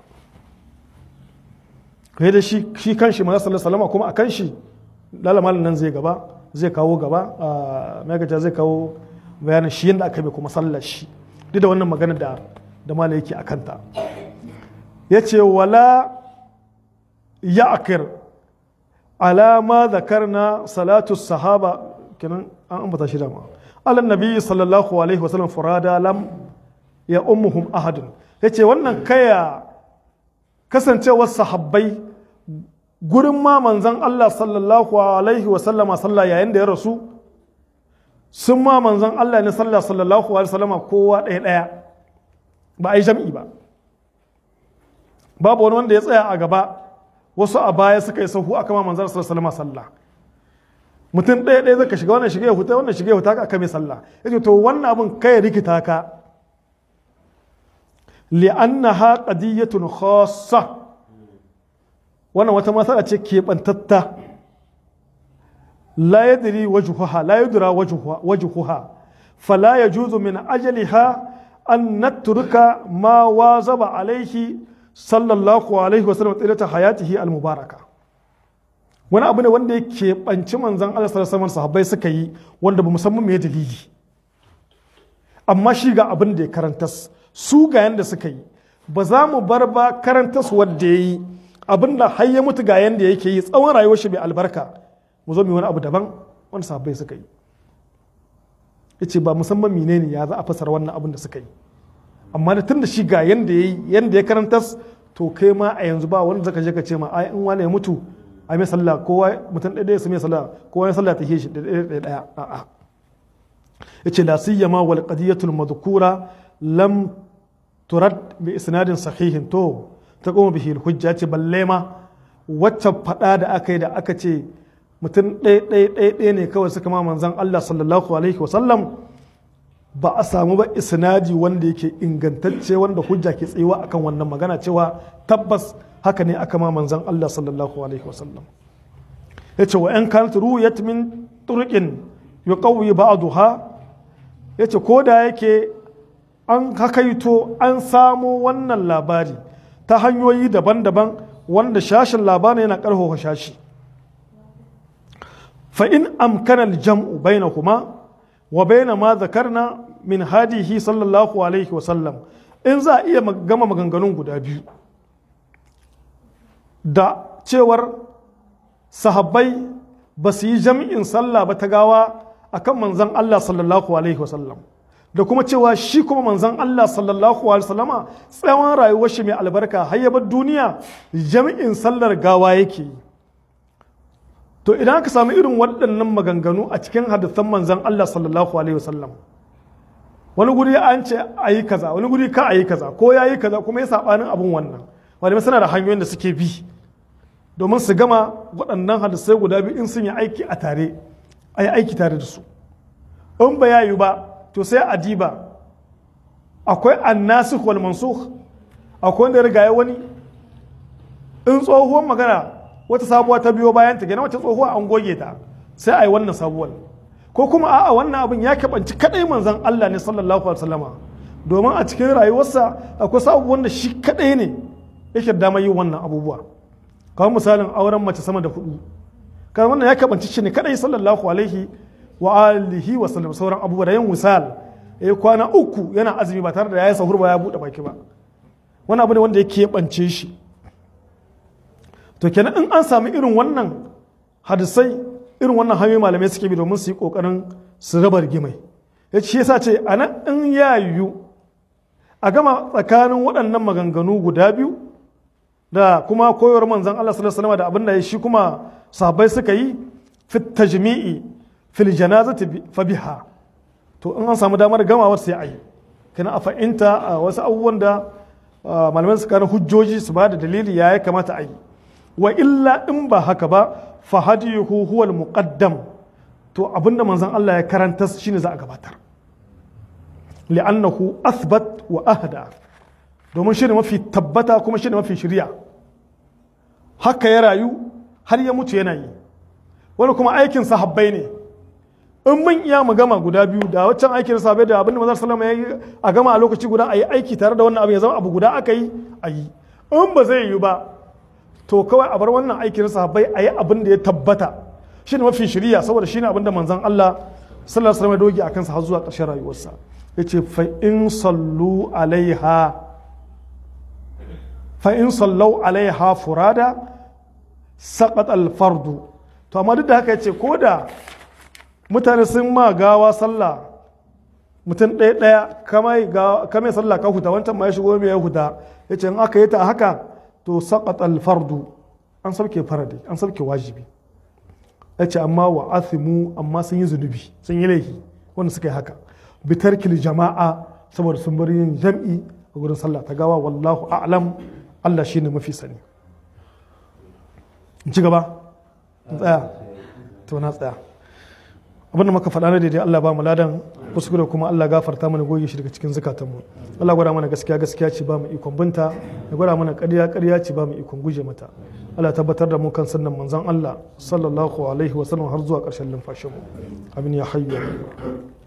Kai da shi shi kanshi manzo sallallahu alaihi wasallam kuma akan shi lalamalin nan zai gaba, zai kawo gaba, a magaja zai kawo bayanin shi yanda aka bi kuma sallar shi. Duk da wannan magana da da malai yake akan ta. Yace wala ya'kir ala ma zakarna salatu sahaba, kenan an ambata shi da ma ala nabi sallallahu alaihi wasallam furada lam ya ummuhum ahadun. Yace wannan kaya kasancewar sahabbai gurin ma manzon Allah sallallahu alaihi wasallam sallah yayin da ya rasu sun ma manzon Allah ne sallah sallallahu alaihi wasallam kowa ɗaya ɗaya ba a yi jam'i ba. Babu wani wanda ya tsaya a gaba, wasu a baya suka yi sahu aka ma manzon sallallahu alaihi wasallam sallah. Mutum ɗaya ɗaya zaka shiga wannan shiga ya huta wannan shiga ya huta aka mai sallah. Yace to wannan abin kai rikita ka, li'annaha qadiyyatun khassa, wannan wata matsala ce keɓantatta, la yadri wajhuha la yudra wajhuha fala yajuzu min ajliha an natruka ma wazaba alaihi sallallahu alaihi wasallam tsirata hayatihi almubaraka. Wani abu ne wanda ya keɓanci manzon Allah sallallahu alaihi wasallam sahabbai suka yi wanda ba musamman me dalili, amma shi ga abin da ya karantas, su ga yanda suka yi, ba za mu bar ba karantas wanda ya yi abin da har ya mutu ga yanda yake yi tsawon rayuwar shi mai albarka, mu zo mu wani abu daban wanda sahabbai suka yi. Yace ba musamman menene ya za a fasara wannan abin da suka yi, amma da tun da shi ga yanda ya yi yanda ya karantas, to kai ma a yanzu ba wanda zaka je ka ce ma ai in wani ya mutu a mai sallah kowa mutum ɗaya su mai sallah kowa ya sallah ta shi ɗaya ɗaya a'a. Yace la siyama wal qadiyatul madhkura lam turad bi isnadin sahihin, to ta kuma bihi al hujja. Yace balle ma wacce fada da aka yi da aka ce mutum ɗaya ɗaya ɗaya ɗaya ne kawai suka ma manzon Allah sallallahu alaihi wa sallam, ba a samu ba isnadi wanda yake ingantacce wanda hujja ke tsayuwa akan wannan magana cewa tabbas haka ne aka ma manzon Allah sallallahu alaihi wa sallam. Yace wa in kanat ru'yat min turqin yuqawwi ba'daha, yace ko da yake an hakaito an samo wannan labari ta hanyoyi daban-daban wanda shashin labarin yana karfafa shashi. Fa in amkana al-jam'u bainahuma wa baina ma zakarna min hadihi sallallahu alaihi wa sallam, in za a iya gama maganganun guda biyu da cewar sahabbai ba su yi jami'in sallah ba ta gawa akan manzon Allah sallallahu alaihi wasallam da kuma cewa shi kuma manzon Allah sallallahu alaihi wasallama tsawon rayuwar shi mai albarka har ya bar duniya jami'in sallar gawa yake yi. To idan aka samu irin waɗannan maganganu a cikin hadisan manzon Allah sallallahu alaihi wasallam, wani guri an ce a yi kaza, wani guri ka a yi kaza, ko ya yi kaza kuma ya saɓanin abin wannan, wani suna da hanyoyin da suke bi domin su gama waɗannan hadisai guda biyu in sun yi aiki a tare, a yi aiki tare da su. In ba ya yi ba, to sai a diba akwai annasikh wal mansukh, akwai wanda ya riga ya wani. In tsohuwar magana wata sabuwa ta biyo bayan ta, gina wata tsohuwa an goge ta, sai a yi wannan sabuwar. Ko kuma a'a wannan abin ya kaɓanci kaɗai manzon Allah ne sallallahu alaihi wasallama, domin a cikin rayuwarsa akwai sabuwar da shi kaɗai ne yake da damar yin wannan abubuwa. Kamar misalin auren mace sama da hudu, kamar wannan ya kaɓanci shi ne kaɗai sallallahu alaihi wa alihi wa sallam. Sauran abubuwa da yin misal ya yi kwana uku yana azumi ba tare da ya yi sahur ba ya buɗe baki ba, wani abu ne wanda ya keɓance shi. To kenan in an sami irin wannan hadisai, irin wannan hanyoyi malamai suke bi domin su yi kokarin su raba rigimai. Ya ce yasa ce a nan in ya yiwu a gama tsakanin waɗannan maganganu guda biyu da kuma koyarwar manzon Allah sallallahu alaihi wasallam da abin da shi kuma sahabbai suka yi fit tajmi'i fil janazati fa biha. To in an samu damar gamawar sai a yi, kana a fa'inta a wasu abubuwan da malamai suka na hujjoji su ba da dalili ya kamata a yi. Wa illa in ba haka ba fa hadiyuhu huwal muqaddam, to abinda manzon Allah ya karanta shine za a gabatar, li'annahu athbat wa ahda, domin shine mafi tabbata kuma shine mafi shiriya. Haka ya rayu har ya mutu yana yi. Wani kuma aikin sahabbai ne. In mun iya mu gama guda biyu da waccan aikin sahabbai da abinda manzon sallallahu alaihi wasallam ya yi a gama a lokaci guda a yi aiki tare da wannan abin ya zama abu guda aka yi a yi. In ba zai yi ba to kawai a bar wannan aikin sahabbai a yi abin da ya tabbata shi ne mafi shiriya, saboda shi ne abin da manzon Allah sallallahu alaihi wasallam ya doge a kansa har zuwa ƙarshen rayuwarsa. Ya ce fa in sallu alaiha fa in sallau alaiha furada saqat al fardu. To amma duk da haka ya ce ko da mutane sun ma gawa sallah mutum ɗaya ɗaya kamar sallah ka huta wancan ma ya shigo mai ya huta, ya ce in aka yi ta haka to saqat al-fardu, an sauke faradi, an sauke wajibi. Yace amma wa athimu, amma sun yi zunubi, sun yi laifi wanda suka yi haka bi tarkil jama'a, saboda sun bari yin jam'i a gurin sallah ta gawa. Wallahu a'lam, Allah shine mafi sani. In ci gaba tsaya to na tsaya. Abinda muka faɗa na daidai Allah ba mu ladan, kuskure kuma Allah gafarta mana, goge shi daga cikin zukatanmu. Allah gwada mana gaskiya gaskiya ce ba mu ikon binta, ya gwada mana ƙarya ƙarya ce ba mu ikon guje mata. Allah tabbatar da mu kan sunnan manzon Allah sallallahu alaihi wa sallam har zuwa ƙarshen lumfashinmu. Amin ya hayyu.